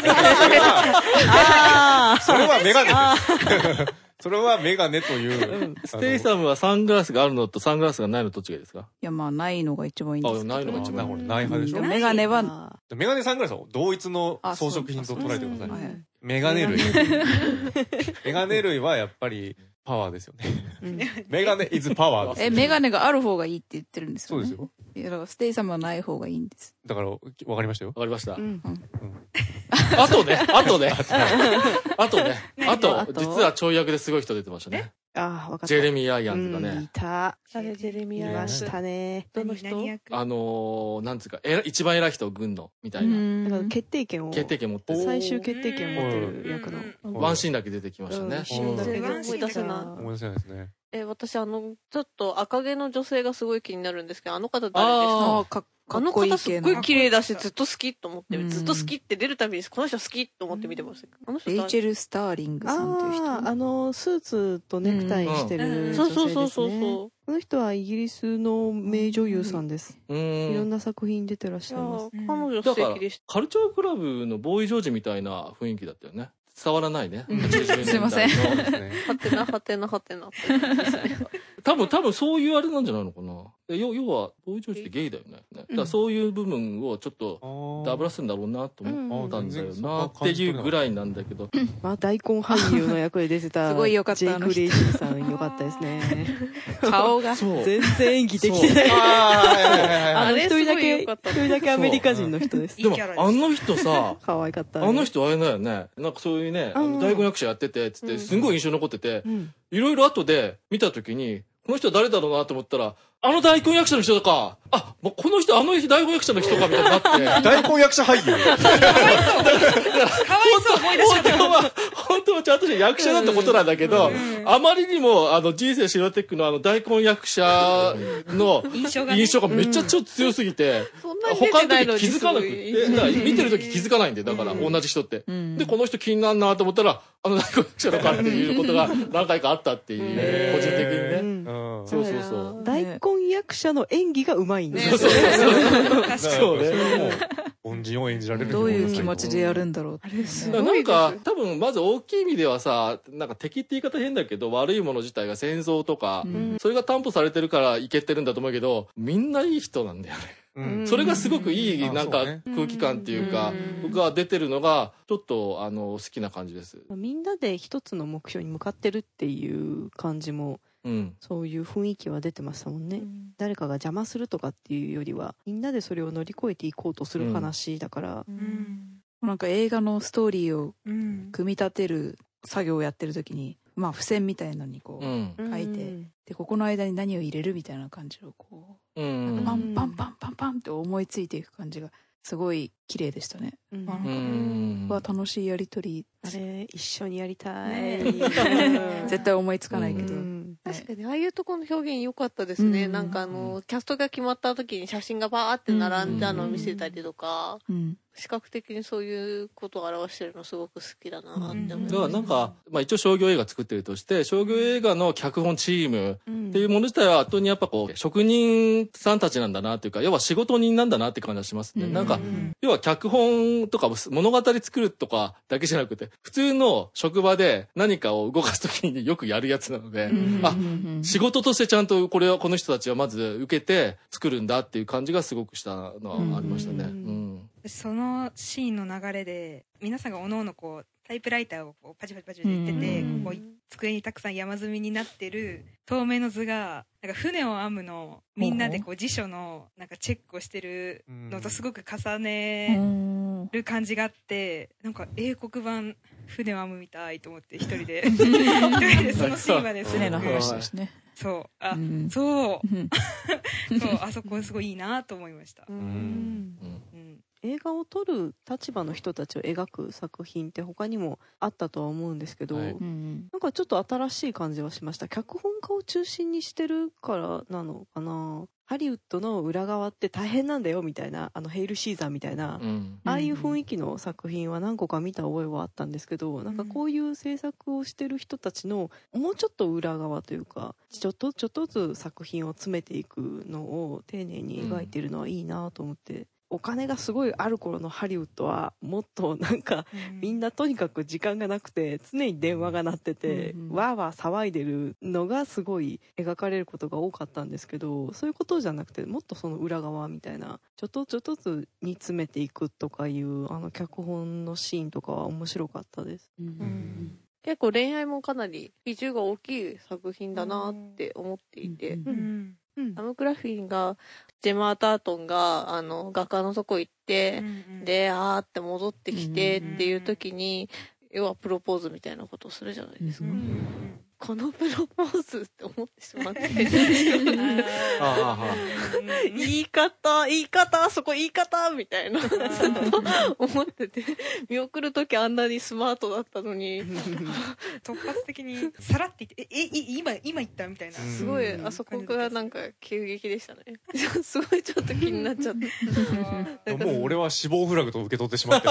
それはメガネです。それはメガネという。 ステイサムはサングラスがあるのとサングラスがないのと違いですか？ いや、まあ、ないのが一番いいんですけど。 ないのが一番いい。 ない派でしょ？ メガネは、 メガネサングラスは同一の装飾品と捉えてください。メガネ類。メガネ類はやっぱりパワーですよね。メガネ is パワーです。 メガネがある方がいいって言ってるんですよね。 そうですよ。 いや、だからステイサムはない方がいいんです。 だから、わかりましたよ。 わかりました。 あと、実は跳躍ですごい人出てましたね。 わかった。 ジェレミー・アイアンズがね。 いた。 ジェレミー・アイアンズ。 いましたね。 どの人？ なんつうか、一番偉い人、軍の、みたいな。 だから決定権持ってる。最終決定権を持ってる役の。 ワンシーンだけ出てきましたね。 思い出せない。 思い出せないですね。 私ちょっと赤毛の女性がすごい気になるんですけど、あの方誰ですか？あの方すっごい綺麗だし、ずっと好きと思って、ずっと好きって出るたびに、この人好きと思って見てます。 レイチェル・スターリングさんという人。 スーツとネクタイしてる女性ですね。そう。この人はイギリスの名女優さんです。いろんな作品出てらっしゃいます。 彼女素敵でした。 カルチャークラブのボーイ・ジョージみたいな雰囲気だったよね。伝わらないね。 すいません。 はてな。 多分そういうあれなんじゃないのかな。要は、ボーイ・ジョージってゲイだよね。だからそういう部分をちょっとダブらすんだろうなと思ったんだよなっていうぐらいなんだけど。 大根俳優の役で出てた。 すごいよかった。 ジェイク・レイジーさんよかったですね。 顔が。 全然演技できてない。一人だけアメリカ人の人です。 でも、あの人さ、 可愛かった。 あの人あれだよね。なんかそういうね、大根役者やってて、つって、すんごい印象残ってて、いろいろ後で見たときに、この人誰だろうなと思ったら、あの大根役者の人か。もうこの人大根役者の人かみたいになって。 大根役者俳優。 かわいそう思い出しちゃった。 本当はちゃんとした役者だってことなんだけど、あまりにも人生シロテックの大根役者の印象がめっちゃちょっと強すぎて、他の時気づかなくて、見てる時気づかないんで、だから同じ人って。で、この人気になるなと思ったら、大根役者のかっていうことが何回かあったっていう、個人的にね。そう。 大根役者の演技がうまいんですよ。 そうね。 恩人を演じられる。 どういう気持ちでやるんだろう。 なんか、多分、まず大きい意味ではさ、なんか敵って言い方変だけど、悪いもの自体が戦争とか、それが担保されてるからいけてるんだと思うけど、みんないい人なんだよね。それがすごくいい、なんか空気感っていうか、が出てるのが、ちょっと、好きな感じです。 みんなで一つの目標に向かってるっていう感じも、そういう雰囲気は出てましたもんね。誰かが邪魔するとかっていうよりは、みんなでそれを乗り越えていこうとする話だから。 なんか映画のストーリーを組み立てる作業をやってる時に、付箋みたいなのにこう書いて、で、ここの間に何を入れるみたいな感じをこう、パンパンパンパンパンって思いついていく感じが、すごい綺麗でしたね。なんか、楽しいやりとり。 あれ、一緒にやりたい。 絶対思いつかないけど。 確かに、ああいうところの表現良かったですね。なんかキャストが決まった時に写真がバーって並んだのを見せたりとか、視覚的にそういうことを表してるのすごく好きだなって思います。 だからなんか、一応商業映画作ってるとして、商業映画の脚本チームっていうもの自体は後にやっぱこう、職人さんたちなんだなっていうか、要は仕事人なんだなって感じがしますね。なんか、要は脚本とか物語作るとかだけじゃなくて、普通の職場で何かを動かすときによくやるやつなので、仕事としてちゃんとこの人たちはまず受けて作るんだっていう感じがすごくしたのはありましたね。 そのシーンの流れで、皆さんがおのおのこう、タイプライターをこうパチパチパチ言ってて、こう机にたくさん山積みになってる透明の図が、なんか船を編むのみんなでこう辞書のなんかチェックをしてるのとすごく重ねる感じがあって、なんか英国版船を編むみたいと思って一人でそのシーンまで船の話ですね。 そう。そう。そう、あそこすごいいいなと思いました。 映画を撮る立場の人たちを描く作品って他にもあったとは思うんですけど、なんかちょっと新しい感じはしました。脚本家を中心にしてるからなのかな。ハリウッドの裏側って大変なんだよみたいな、ヘイルシーザーみたいな、ああいう雰囲気の作品は何個か見た覚えはあったんですけど、なんかこういう制作をしてる人たちのもうちょっと裏側というか、ちょっとずつ作品を詰めていくのを丁寧に描いてるのはいいなと思って、お金がすごいある頃のハリウッドはもっとなんかみんなとにかく時間がなくて常に電話が鳴っててわーわー騒いでるのがすごい描かれることが多かったんですけど、そういうことじゃなくてもっとその裏側みたいなちょっとずつ煮詰めていくとかいう脚本のシーンとかは面白かったです。 結構恋愛もかなり比重が大きい作品だなって思っていて、サム・クラフィンがジェマー・タートンが画家のとこ行って、であーって戻ってきてっていう時に要はプロポーズみたいなことをするじゃないですか。このプロポーズって思ってしまって言い方そこ言い方みたいな思ってて、見送るときあんなにスマートだったのに突発的にさらって言って今言ったみたいな、 すごいあそこがなんか急激でしたね。すごいちょっと気になっちゃってもう俺は死亡フラグと受け取ってしまって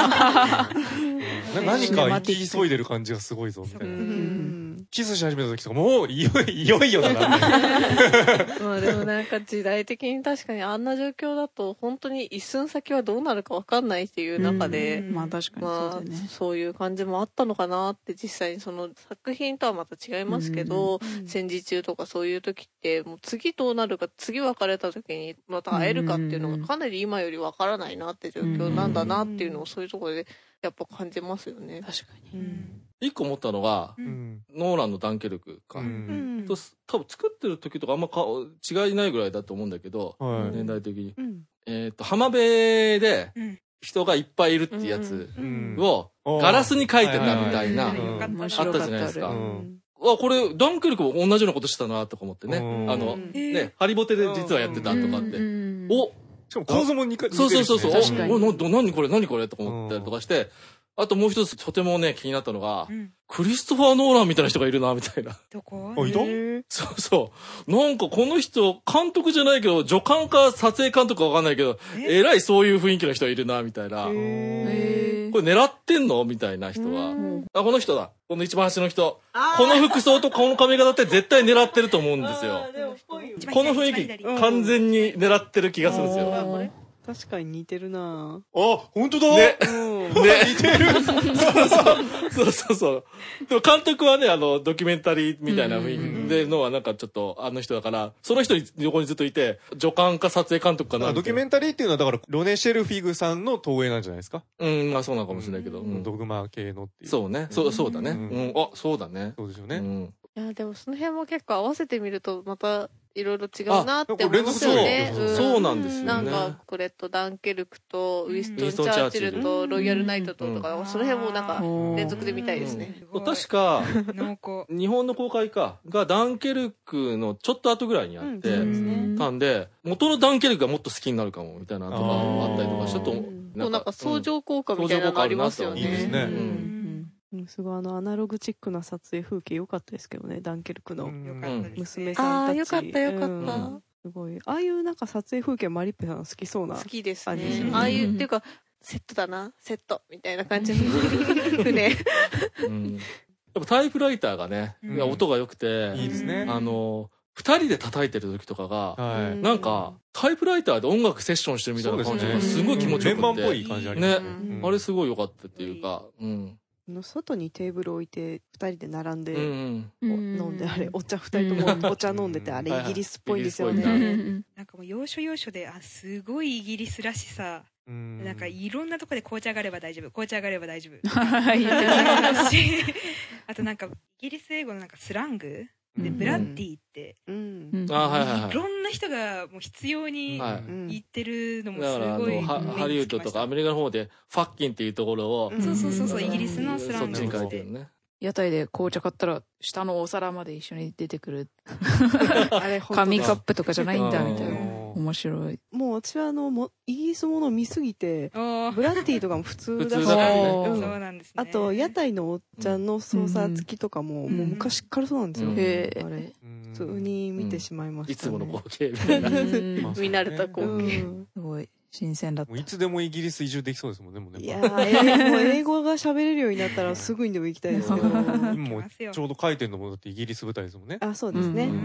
何か言い急いでる感じがすごいぞみたいな。キスし始めた時とかもういよいよだなまあでもなんか時代的に確かにあんな状況だと本当に一寸先はどうなるか分かんないっていう中で、 まあ確かにそうだね、 そういう感じもあったのかなって実際にその作品とはまた違いますけど、戦時中とかそういう時ってもう次どうなるか、次別れた時にまた会えるかっていうのがかなり今より分からないなって状況なんだなっていうのをそういうところでやっぱ感じますよね。 確かに。 一個思ったのが、ノーランのダンケルクか、多分作ってる時とかあんま違いないぐらいだと思うんだけど、年代的に、浜辺で人がいっぱいいるってやつをガラスに描いてたみたいな、あったじゃないですか。これダンケルクも同じようなことしたなとか思ってね、ね、ハリボテで実はやってたとかって、 しかも構造も似てるし、 そう何これとか思ったりとかして、あともう一つとてもね気になったのが、クリストファー・ノーランみたいな人がいるなみたいな。 どこ？ いた？ そうなんかこの人監督じゃないけど助監か撮影監督かわかんないけど、えらいそういう雰囲気の人がいるなみたいな。これ狙ってんのみたいな人は。この人だ。この一番端の人。この服装とこの髪型って絶対狙ってると思うんですよ。この雰囲気完全に狙ってる気がするんですよ。 確かに似てるなあ、本当だね。似てるそう。でも監督はね、ドキュメンタリーみたいな雰囲気でのはなんかちょっとあの人だから、その人に横にずっといて、助監か撮影監督かな。 ドキュメンタリーっていうのはだから、ロネ・シェルフィグさんの投影なんじゃないですか？ まあそうなのかもしれないけど。 ドグマ系のっていう。 そうね。そうだね。そうだね。 そうですよね。 いや、でもその辺も結構合わせてみると、また、いろいろ違うなって思いますよね。 そうなんですよね。 なんか、これとダンケルクと、ウィストン・チャーチルと、ロイヤル・ナイトとか、その辺もなんか、連続で見たいですね。 確か、日本の公開がダンケルクのちょっと後ぐらいにあって、たんで、元のダンケルクがもっと好きになるかも、みたいなとかあったりとか、ちょっと、 なんか相乗効果みたいなのがありますよね。 いいですね。 すごいアナログチックな撮影風景良かったですけどね、ダンケルクの娘さんたち。 よかったすごいああいうなんか撮影風景マリッペさん好きそうな。 好きですね。ああいうっていうかセットだな、セットみたいな感じの船。やっぱタイプライターがね、音が良くていいですね。 2人で叩いてる時とかが、なんかタイプライターで音楽セッションしてるみたいな感じがすごい気持ちよくて、 連番っぽい感じありますね。あれすごい良かったっていうか、 外にテーブル置いて2人で並んで飲んで、あれお茶2人ともお茶飲んでて、あれイギリスっぽいですよね。 なんかもう要所要所ですごいイギリスらしさ、なんかいろんなとこで紅茶があれば大丈夫、紅茶があれば大丈夫あとなんかイギリス英語のなんかスラングでブラッディって、いろんな人がもう必要に言ってるのもすごい。 ハリウッドとかアメリカの方でファッキンっていうところを、 そうイギリスのスラングそっちに書いてるね。 屋台で紅茶買ったら下のお皿まで一緒に出てくるあれ紙カップとかじゃないんだみたいな。面白い。 もう私はイギリスもの見すぎてブラッディとかも普通だし、 そうなんですね。 あと屋台のおっちゃんの操作付きとかも、もう昔からそうなんですよ。あれ普通に見てしまいましたね。 いつもの光景みたいな。 見慣れた光景。 すごい新鮮だった。 いつでもイギリス移住できそうですもんね、もうね。 いやー、もう英語が喋れるようになったらすぐにでも行きたいですけど。 今もちょうど書いてるのもだってイギリス舞台ですもんね。 あ、そうですね。はい。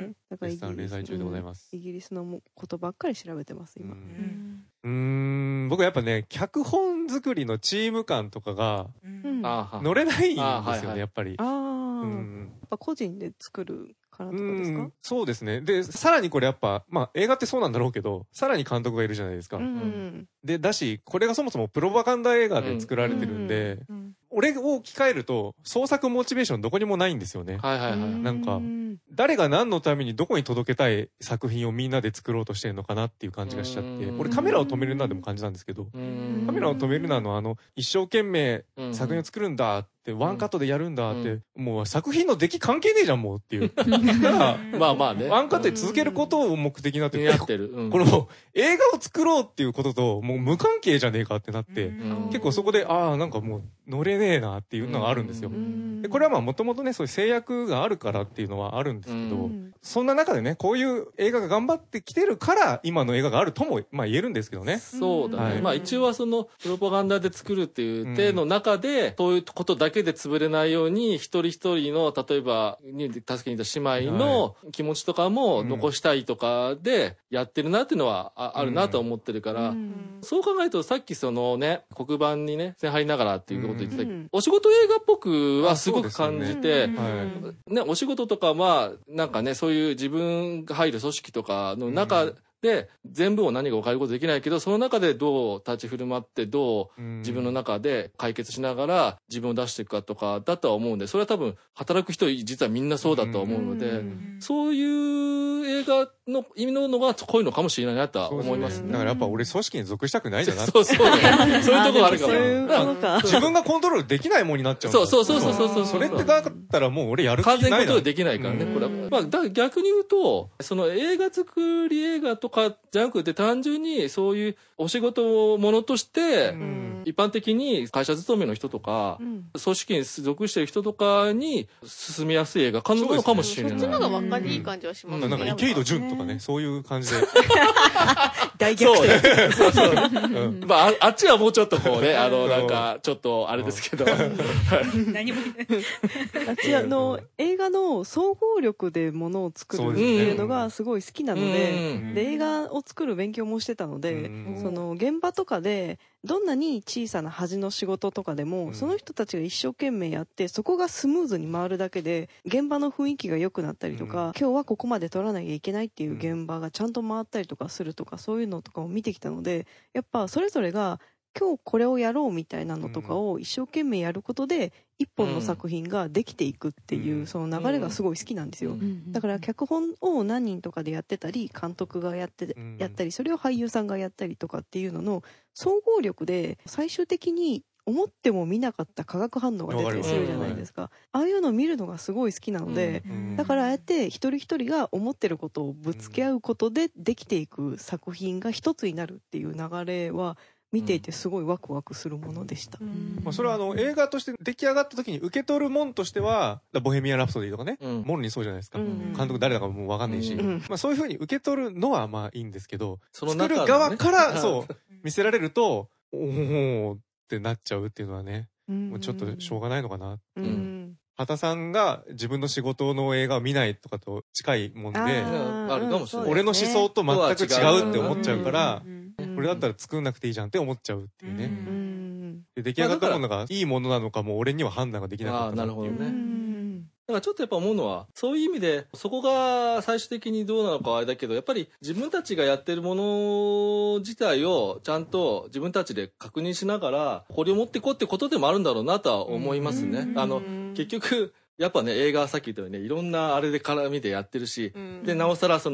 だから連載中でございます。 イギリスのことばっかり調べてます、今。 僕はやっぱね、脚本作りのチーム感とかが乗れないんですよね、やっぱり。 やっぱ個人で作るからとかですか？ そうですね。で、さらにこれやっぱ、まあ映画ってそうなんだろうけど、さらに監督がいるじゃないですか。で、だし、これがそもそもプロパガンダ映画で作られてるんで、俺を置き換えると、創作モチベーションどこにもないんですよね。なんか、誰が何のためにどこに届けたい作品をみんなで作ろうとしてるのかなっていう感じがしちゃって、俺カメラを止めるなでも感じなんですけど、カメラを止めるなの一生懸命作品を作るんだって、ワンカットでやるんだって、もう作品の出来関係ねえじゃんもうっていう。 まあまあね。 ワンカットで続けることを目的になってやってる。 この映画を作ろうっていうことともう無関係じゃねえかってなって、結構そこで、なんかもう乗れねえなっていうのがあるんですよ。でこれはまあもともとね、そういう制約があるからっていうのはあるんですけど、そんな中でね、こういう映画が頑張ってきてるから今の映画があるともまあ言えるんですけどね。 そうだね。まあ一応はそのプロパガンダで作るっていう体の中で、そういうことだけで潰れないように一人一人の、例えば助けに行った姉妹の気持ちとかも残したいとかでやってるなっていうのはあるなと思ってるから、そう考えるとさっきそのね、黒板にね線張りながらっていうこと言ってたけど、お仕事映画っぽくはすごく感じて、ね、お仕事とかはなんかね、そういう自分が入る組織とかの中で全部を何か分かることできないけど、その中でどう立ち振る舞ってどう自分の中で解決しながら自分を出していくかとかだとは思うんで、それは多分働く人実はみんなそうだと思うので、そういう映画の意味のがこういうのかもしれないなとは思いますね。 だからやっぱ俺組織に属したくないんだな。 そういうところあるかも。 自分がコントロールできないものになっちゃう。 そう。 それってだったらもう俺やる気ないな。 完全にコントロールできないからね。これはまあだから逆に言うと、その映画作り映画とかじゃなくて、単純にそういうお仕事ものとして一般的に会社勤めの人とか組織に属してる人とかに進みやすい映画かもしれない。 そっちの方が分かりいい感じはしますね。 なんか池井戸潤とかね、そういう感じで大逆転。 そうまああっちはもうちょっとこうね、なんかちょっとあれですけど、 何もあっち映画の総合力でものを作るっていうのがすごい好きなので、映画を作る勉強もしてたので、その現場とかでどんなに小さな端の仕事とかでも、その人たちが一生懸命やってそこがスムーズに回るだけで現場の雰囲気が良くなったりとか、今日はここまで撮らなきゃいけないっていう現場がちゃんと回ったりとかするとか、そういうのとかを見てきたので、やっぱそれぞれが今日これをやろうみたいなのとかを一生懸命やることで一本の作品ができていくっていうその流れがすごい好きなんですよ。だから脚本を何人とかでやってたり、監督がやったり、それを俳優さんがやったりとかっていうのの総合力で最終的に思っても見なかった化学反応が出たりするじゃないですか。ああいうのを見るのがすごい好きなので、だからああやって一人一人が思ってることをぶつけ合うことでできていく作品が一つになるっていう流れは見ていてすごいワクワクするものでした。 まあそれは映画として出来上がった時に受け取るもんとしては、ボヘミアン・ラプソディとかね、もろにそうじゃないですか。監督誰だかもう分かんないし、まあそういう風に受け取るのはまあいいんですけど、作る側からそう見せられると、おおってなっちゃうっていうのはね、もうちょっとしょうがないのかな。畑さんが自分の仕事の映画を見ないとかと近いもんで、俺の思想と全く違うって思っちゃうから、これだったら作んなくていいじゃんって思っちゃうっていうね。で出来上がったものがいいものなのかも俺には判断ができなかったっていう。 なるほどね。だからちょっとやっぱ思うのは、そういう意味でそこが最終的にどうなのかはあれだけど、やっぱり自分たちがやってるもの自体をちゃんと自分たちで確認しながらこれを持っていこうってことでもあるんだろうなとは思いますね。結局やっぱね、映画はさっき言ったようにね、いろんなあれで絡みでやってるし、でなおさらその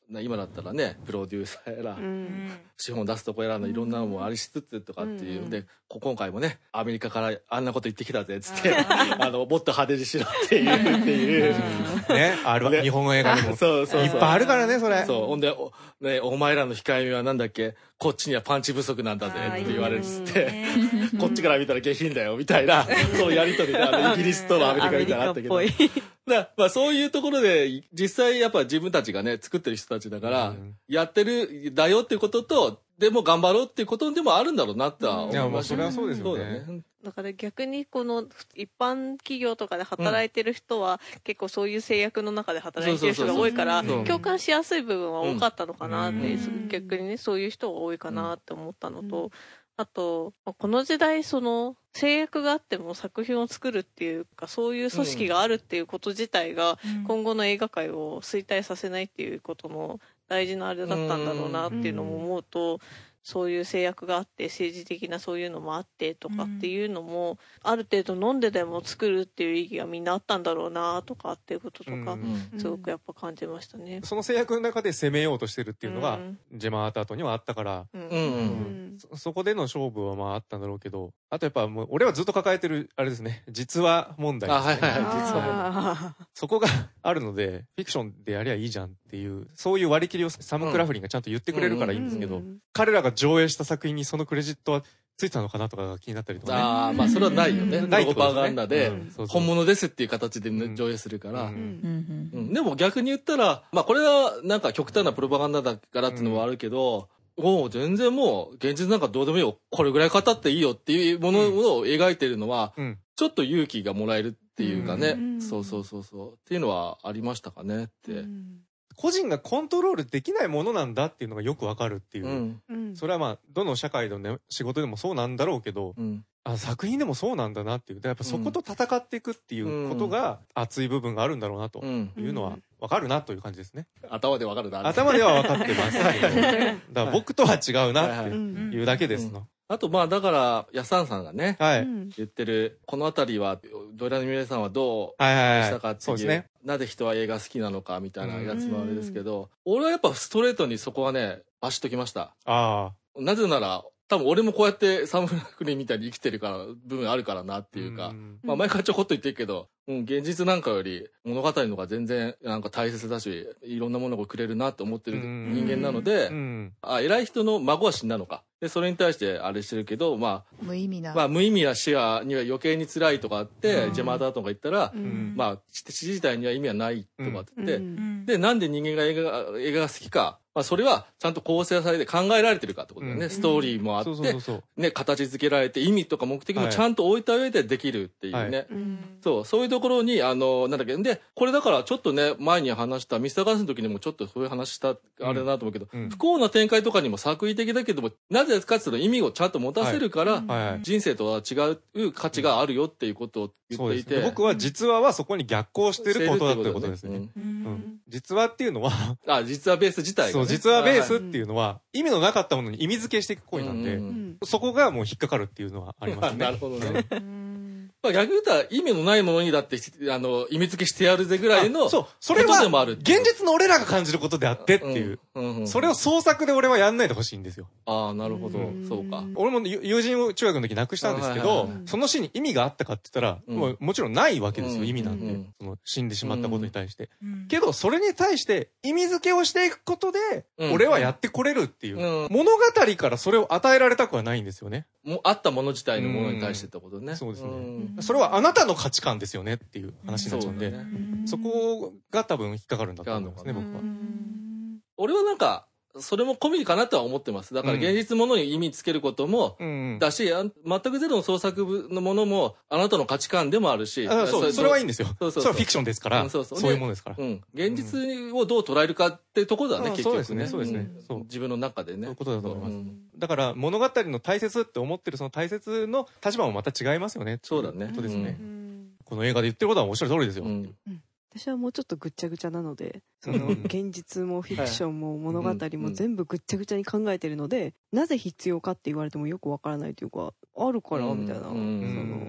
今だったらねプロデューサーやら、資本出すとこやらのいろんなのもありしつつとかっていうで、今回もねアメリカからあんなこと言ってきたぜっつってもっと派手にしろっていうね、日本の映画にもいっぱいあるからねそれ。 そうほんでお前らの控えめはなんだっけ、こっちにはパンチ不足なんだぜって言われるっつってこっちから見たら下品だよみたいなそうやりとりでイギリスとのアメリカみたいなのあったけどまあそういうところで実際やっぱ自分たちがね作ってる人たちだからやってるだよっていうこととでも頑張ろうっていうことでもあるんだろうなっては思いました。 それはそうですよね。 だから逆にこの一般企業とかで働いてる人は結構そういう制約の中で働いてる人が多いから共感しやすい部分は多かったのかなって逆にねそういう人が多いかなって思ったのと、あとこの時代その制約があっても作品を作るっていうかそういう組織があるっていうこと自体が今後の映画界を衰退させないっていうことの大事なあれだったんだろうなっていうのも思うと、そういう制約があって政治的なそういうのもあってとかっていうのも、ある程度飲んででも作るっていう意義がみんなあったんだろうなとかっていうこととか、すごくやっぱ感じましたね。 その制約の中で攻めようとしてるっていうのが、ジェマータ後にはあったから、そこでの勝負はまああったんだろうけど、あとやっぱもう俺はずっと抱えてるあれですね、実話問題ですね。そこがあるのでフィクションでやりゃいいじゃんっていうそういう割り切りをサム・クラフリンがちゃんと言ってくれるからいいんですけど、彼らが上映した作品にそのクレジットはついたのかなとかが気になったりとかね。 まあそれはないよね。プロパガンダで本物ですっていう形で上映するから。でも逆に言ったら、まあこれはなんか極端なプロパガンダだからっていうのもあるけど、もう全然もう現実なんかどうでもいいよ、これぐらい語っていいよっていうものを描いてるのは、ちょっと勇気がもらえるっていうかね、そうっていうのはありましたかねって。 個人がコントロールできないものなんだっていうのがよくわかるっていう、それはまあどの社会の、ね、仕事でもそうなんだろうけど、作品でもそうなんだなっていう、やっぱそこと戦っていくっていうことが熱い部分があるんだろうなというのはわかるなという感じですね。 頭でわかるな。 頭ではわかってますけど、だから僕とは違うなっていうだけですの。 あとまあだからヤサンさんがね、言ってるこのあたりはドラの皆さんはどうしたかっていう、なぜ人は映画好きなのかみたいなやつもあれですけど、俺はやっぱストレートにそこはねバシッときました。なぜなら多分俺もこうやってサム・クラフリンみたいに生きてるから部分あるからなっていうか、まあ前からちょこっと言ってるけど、現実なんかより物語の方が全然なんか大切だし、いろんなものをくれるなって思ってる人間なので、偉い人の孫は死んだのか。で、それに対してあれしてるけど、まあ、無意味な死には余計に辛いとかあって、ジェマーターとか言ったら、まあ、死自体には意味はないとかって言って、で、なんで人間が映画が好きか、まあ、それはちゃんと構成されて考えられてるかってことだよね。ストーリーもあって、ね、形付けられて、意味とか目的もちゃんと置いた上でできるっていうね。そういうところに、なんだっけ、で、これだからちょっとね、前に話したミスターガースの時にもちょっとそういう話した、あれだなと思うけど、不幸な展開とかにも作為的だけども、なぜかっていうと意味をちゃんと持たせるから、人生とは違う価値があるよっていうことを言っていて。 僕は実話はそこに逆行してることだってことですね。実話っていうのは、 実話ベース自体が、 そう、実話ベースっていうのは、意味のなかったものに意味付けしていく行為なんで、そこがもう引っかかるっていうのはありますね。 なるほどね。逆に言ったら意味のないものにだって意味付けしてやるぜぐらいのそうそれは現実の俺らが感じることであってっていうそれを創作で俺はやんないでほしいんですよ。 なるほど。そうか。 俺も友人を中学の時亡くしたんですけど、その死に意味があったかって言ったらもちろんないわけですよ。意味なんてその死んでしまったことに対してけどそれに対して意味付けをしていくことで俺はやってこれるっていう物語からそれを与えられたくはないんですよね。 あったもの自体のものに対してってことね。 そうですね。それはあなたの価値観ですよねっていう話になっちゃうんで、そこが多分引っかかるんだと思いますね、僕は。 俺はなんか、それも込みかなとは思ってます。だから現実ものに意味つけることも、だし、全くゼロの創作のものも、あなたの価値観でもあるし。 それはいいんですよ。それはフィクションですから、そういうものですから。 現実をどう捉えるかってところだね、結局ね。 そうですね。 自分の中でね。 そういうことだと思います。だから物語の大切って思ってるその大切の立場もまた違いますよね。 そうだね。 そうですね。この映画で言ってることはおっしゃる通りですよ。 私はもうちょっとぐっちゃぐちゃなので、その現実もフィクションも物語も全部ぐっちゃぐちゃに考えてるので、なぜ必要かって言われてもよくわからないというか、あるからみたいな。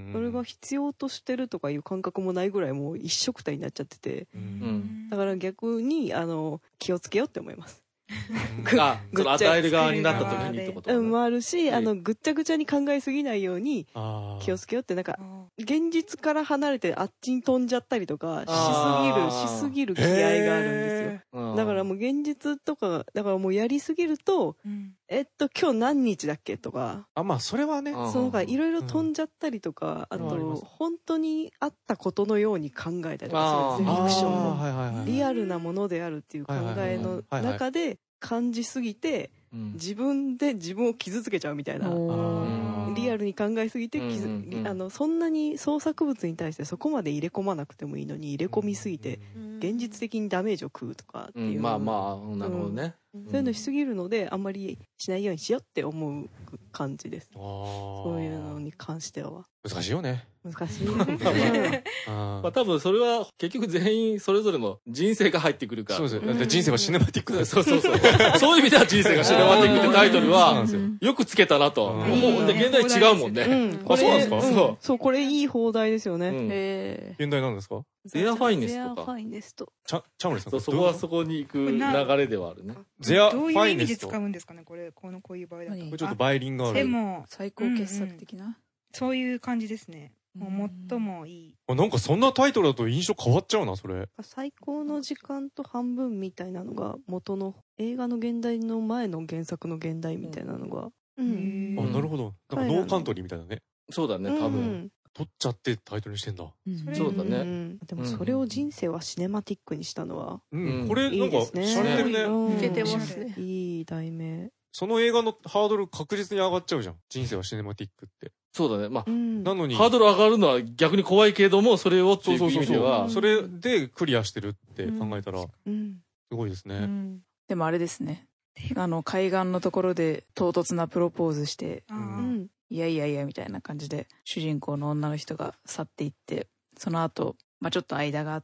それが必要としてるとかいう感覚もないぐらいもう一色体になっちゃってて、だから逆に気をつけようって思います。 その与える側になった時にってこともあるし、ぐっちゃぐちゃに考えすぎないように気をつけようって、なんか現実から離れてあっちに飛んじゃったりとかしすぎる気合があるんですよ。だからもう現実とか、だからもうやりすぎると、今日何日だっけとか、 まあそれはね、 そうかいろいろ飛んじゃったりとか、あと本当にあったことのように考えたりとかするんですよ。フィクションのリアルなものであるっていう考えの中で感じすぎて、自分で自分を傷つけちゃうみたいな、リアルに考えすぎてそんなに創作物に対してそこまで入れ込まなくてもいいのに入れ込みすぎて現実的にダメージを食うとかっていう、 まあまあなるほどね、 そういうのしすぎるのであんまりしないようにしようって思う感じです。そういうのに関しては難しいよね。 難しいまあ多分それは結局全員それぞれの人生が入ってくるから。 そうですよ。だって人生はシネマティックだ。 そうそうそう。そういう意味では人生がシネマティックってタイトルはよくつけたなと。もう現代違うもんね。 そうなんですか？ そう、これいい放題ですよね。 現代なんですか？ ゼアファイネスとか。 ゼアファイネスと。 チャムレさん。 そこはそこに行く流れではあるね。 ゼアファイネスと。 どういう意味で使うんですかね、こういう場合だと。これちょっとバイリンガル。 でも最高傑作的な。 そういう感じですね。もう最もいい。 なんかそんなタイトルだと印象変わっちゃうな、それ。 最高の時間と半分みたいなのが元の映画の現代の前の原作の現代みたいなのが。 なるほど。なんかノーカントリーみたいなね。 そうだね、多分。 取っちゃってタイトルにしてんだ。 そうだね。 でもそれを人生はシネマティックにしたのは。 これなんか、洒落てるね。 いけてますね。 いい題名。 その映画のハードル確実に上がっちゃうじゃん。人生はシネマティックって。 そうだね。まあ、 なのに。 ハードル上がるのは逆に怖いけれども、それをっていう意味では。 それでクリアしてるって考えたら、すごいですね。 でもあれですね。海岸のところで唐突なプロポーズして、いやいやいやみたいな感じで、主人公の女の人が去っていって、その後、ちょっと間があって、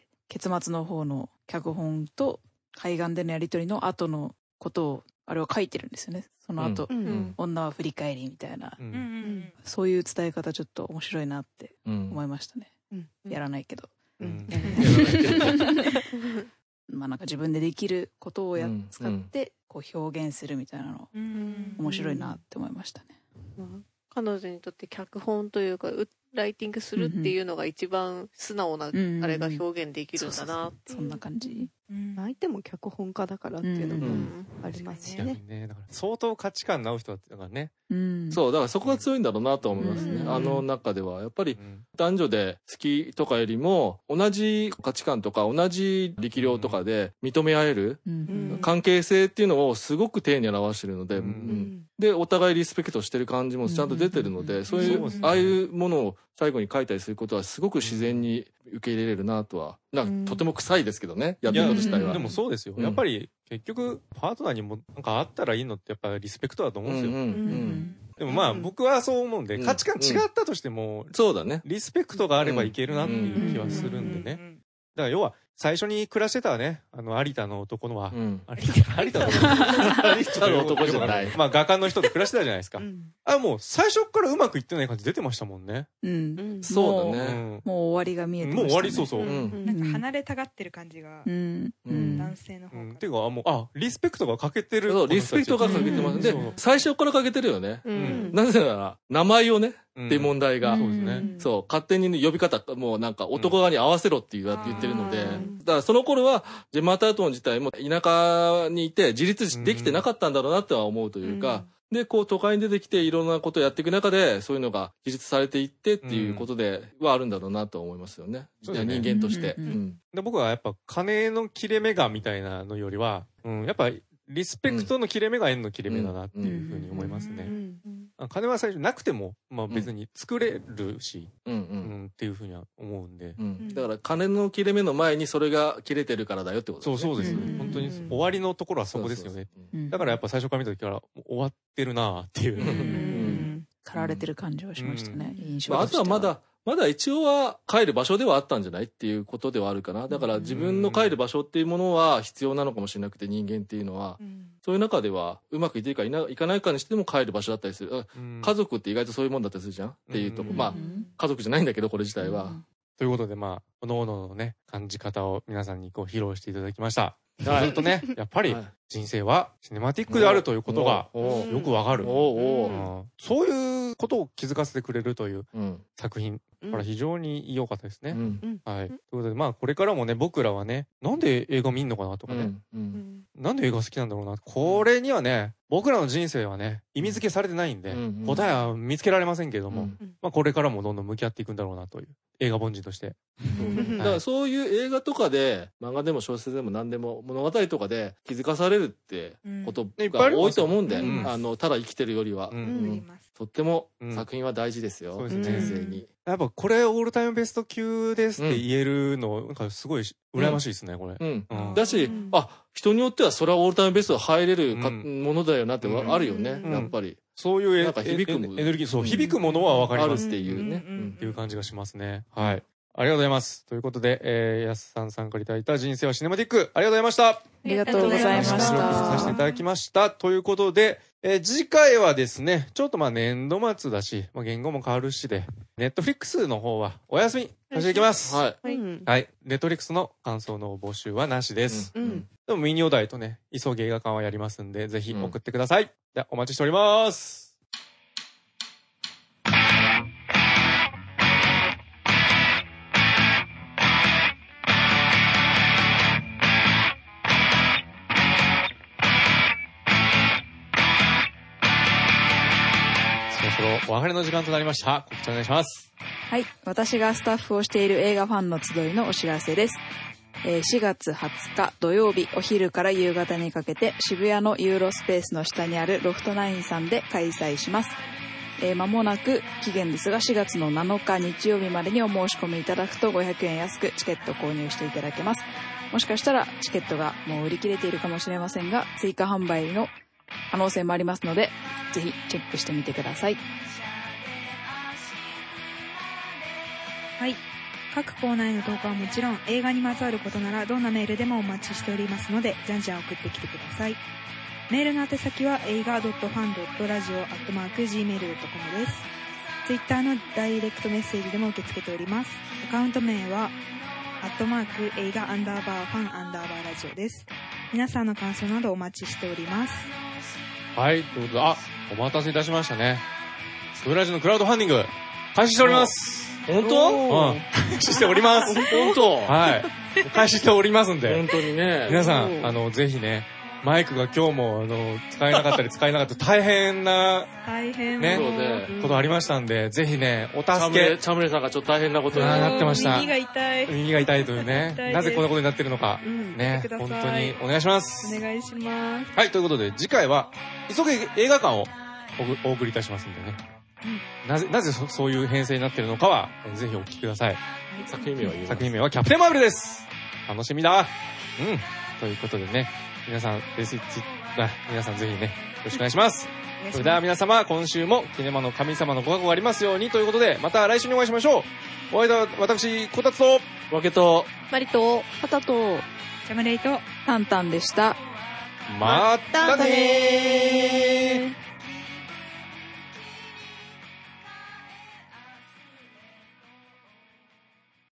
結末の方の脚本と海岸でのやりとりの後のことを、あれは書いてるんですよね。その後、女は振り返りみたいな、そういう伝え方ちょっと面白いなって思いましたね。やらないけど。なんか自分でできることを使ってこう表現するみたいなの面白いなって思いましたね。 彼女にとって脚本というかライティングするっていうのが一番素直なあれが表現できるんだなって。 そんな感じ。 相手も脚本家だからっていうのもありますしね。 だから相当価値観の合う人だったからね。 そうだからそこが強いんだろうなと思いますね。中ではやっぱり男女で好きとかよりも同じ価値観とか同じ力量とかで認め合える関係性っていうのをすごく丁寧に表してるので、でお互いリスペクトしてる感じもちゃんと出てるので、そういうああいうものを最後に書いたりすることはすごく自然に受け入れれるなとは、とても臭いですけどね、やってること自体は。 でもそうですよ。やっぱり結局パートナーにもなんかあったらいいのってやっぱりリスペクトだと思うんですよ。でも僕はそう思うんで、価値観違ったとしても、 そうだね。 リスペクトがあればいけるなっていう気はするんでね。だから要は最初に暮らしてたね、有田の男のは、有田の男じゃない。画家の人と暮らしてたじゃないですか。もう最初からうまくいってない感じ出てましたもんね。 そうだね。 もう終わりが見えてましたね。 もう終わり、そうそう。 なんか離れたがってる感じが、男性の方から。 ていうか、もう、リスペクトが欠けてる。 そう、リスペクトが欠けてます。で、最初から欠けてるよね。なぜなら、名前をね、っていう問題が。そうですね。そう、勝手に呼び方、もうなんか男側に合わせろって言ってるので、だからその頃は、ジェマタートン自体も田舎にいて自立できてなかったんだろうなっては思うというか、で、こう都会に出てきていろんなことをやっていく中で、そういうのが記述されていってっていうことではあるんだろうなと思いますよね。人間として。 で、僕はやっぱ金の切れ目がみたいなのよりは、やっぱリスペクトの切れ目が縁の切れ目だなっていうふうに思いますね。金は最初なくても、別に作れるし、っていうふうには思うんで。 だから金の切れ目の前にそれが切れてるからだよってことですね。 そうですね。本当に終わりのところはそこですよね。だからやっぱ最初から見た時から終わってるなっていう。 駆られてる感じはしましたね。印象あとはまだまだ一応は帰る場所ではあったんじゃないっていうことではあるかな。だから自分の帰る場所っていうものは必要なのかもしれなくて、人間っていうのは。そういう中ではうまくいってるかいかないかにしても帰る場所だったりする。家族って意外とそういうもんだったりするじゃんっていうとこ。まあ、家族じゃないんだけど、これ自体は。 ということで、まあ、各々のね、感じ方を皆さんにこう披露していただきました。そうするとね、やっぱり人生はシネマティックであるということがよくわかる。そういうことを気づかせてくれるという作品。これ非常に良かったですね。はい。ということで、まあこれからもね、僕らはね、なんで映画見んのかなとかね。なんで映画好きなんだろうな。これにはね、僕らの人生はね、意味付けされてないんで、答えは見つけられませんけれども、まあこれからもどんどん向き合っていくんだろうなという、映画凡人として。 だからそういう映画とかで、漫画でも小説でも何でも物語とかで気づかされるってことが多いと思うんで、ただ生きてるよりは。とっても作品は大事ですよ、人生に。 やっぱこれオールタイムベスト級ですって言えるの、なんかすごい羨ましいですね、これ。 だし、人によってはそれはオールタイムベスト入れるものだよなってあるよね、やっぱり。 そういうなんか響くエネルギー、そう、響くものは分かります。 あるっていうね。 っていう感じがしますね。はい。ありがとうございます。ということで、やすさん参加いただいた人生はシネマティック、ありがとうございました。 ありがとうございました。 させていただきました。ということで、次回はですね、ちょっとまあ年度末だし、まあ、言語も変わるしで、ネットフリックスの方はお休みさせていきます。はい。はい。ネットフリックスの感想の募集はなしです。でもミニお題とね、急ぎ映画館はやりますんで、ぜひ送ってください。じゃあお待ちしております。お別れの時間となりました。告知お願いします。 はい。私がスタッフをしている映画ファンの集いのお知らせです。4月20日土曜日お昼から夕方にかけて渋谷のユーロスペースの下にあるロフト9さんで開催します。間もなく期限ですが4月の7日日曜日までにお申し込みいただくと500円安くチケット購入していただけます。もしかしたらチケットがもう売り切れているかもしれませんが、追加販売の可能性もありますので、ぜひチェックしてみてください。 はい。各コーナーへの投稿はもちろん、映画にまつわることならどんなメールでもお待ちしておりますので、じゃんじゃん送ってきてください。メールの宛先は映画.fan.radio@gmail.com です。ツイッターのダイレクトメッセージでも受け付けております。アカウント名は映画_ファン_ラジオです。皆さんの感想などお待ちしております。 はい、ということで、お待たせいたしましたね。ブラジのクラウドファンディング、開始しております。 本当？ 開始しております。 本当？ はい。開始しておりますんで。 本当にね。 皆さん、ぜひね、マイクが今日も、使えなかったり使えなかった大変な、ね、ことありましたんで、ぜひね、お助け。 チャムレさんがちょっと大変なことになってました。 耳が痛い。 耳が痛いというね。なぜこんなことになってるのか。ね、本当にお願いします。 お願いします。 はい、ということで、次回は、急げ映画館をお送りいたしますんでね。なぜそういう編成になっているのかは、ぜひお聞きください。 作品名はキャプテンマーベルです。楽しみだ。ということでね、皆さんぜひね、よろしくお願いします。それでは皆様、今週もキネマの神様のご加護がありますようにということで、また来週にお会いしましょう。お相手は私、こたつと、 わけと、 マリと、 パタと、 ジャムレイと、 タンタンでした。 またねー。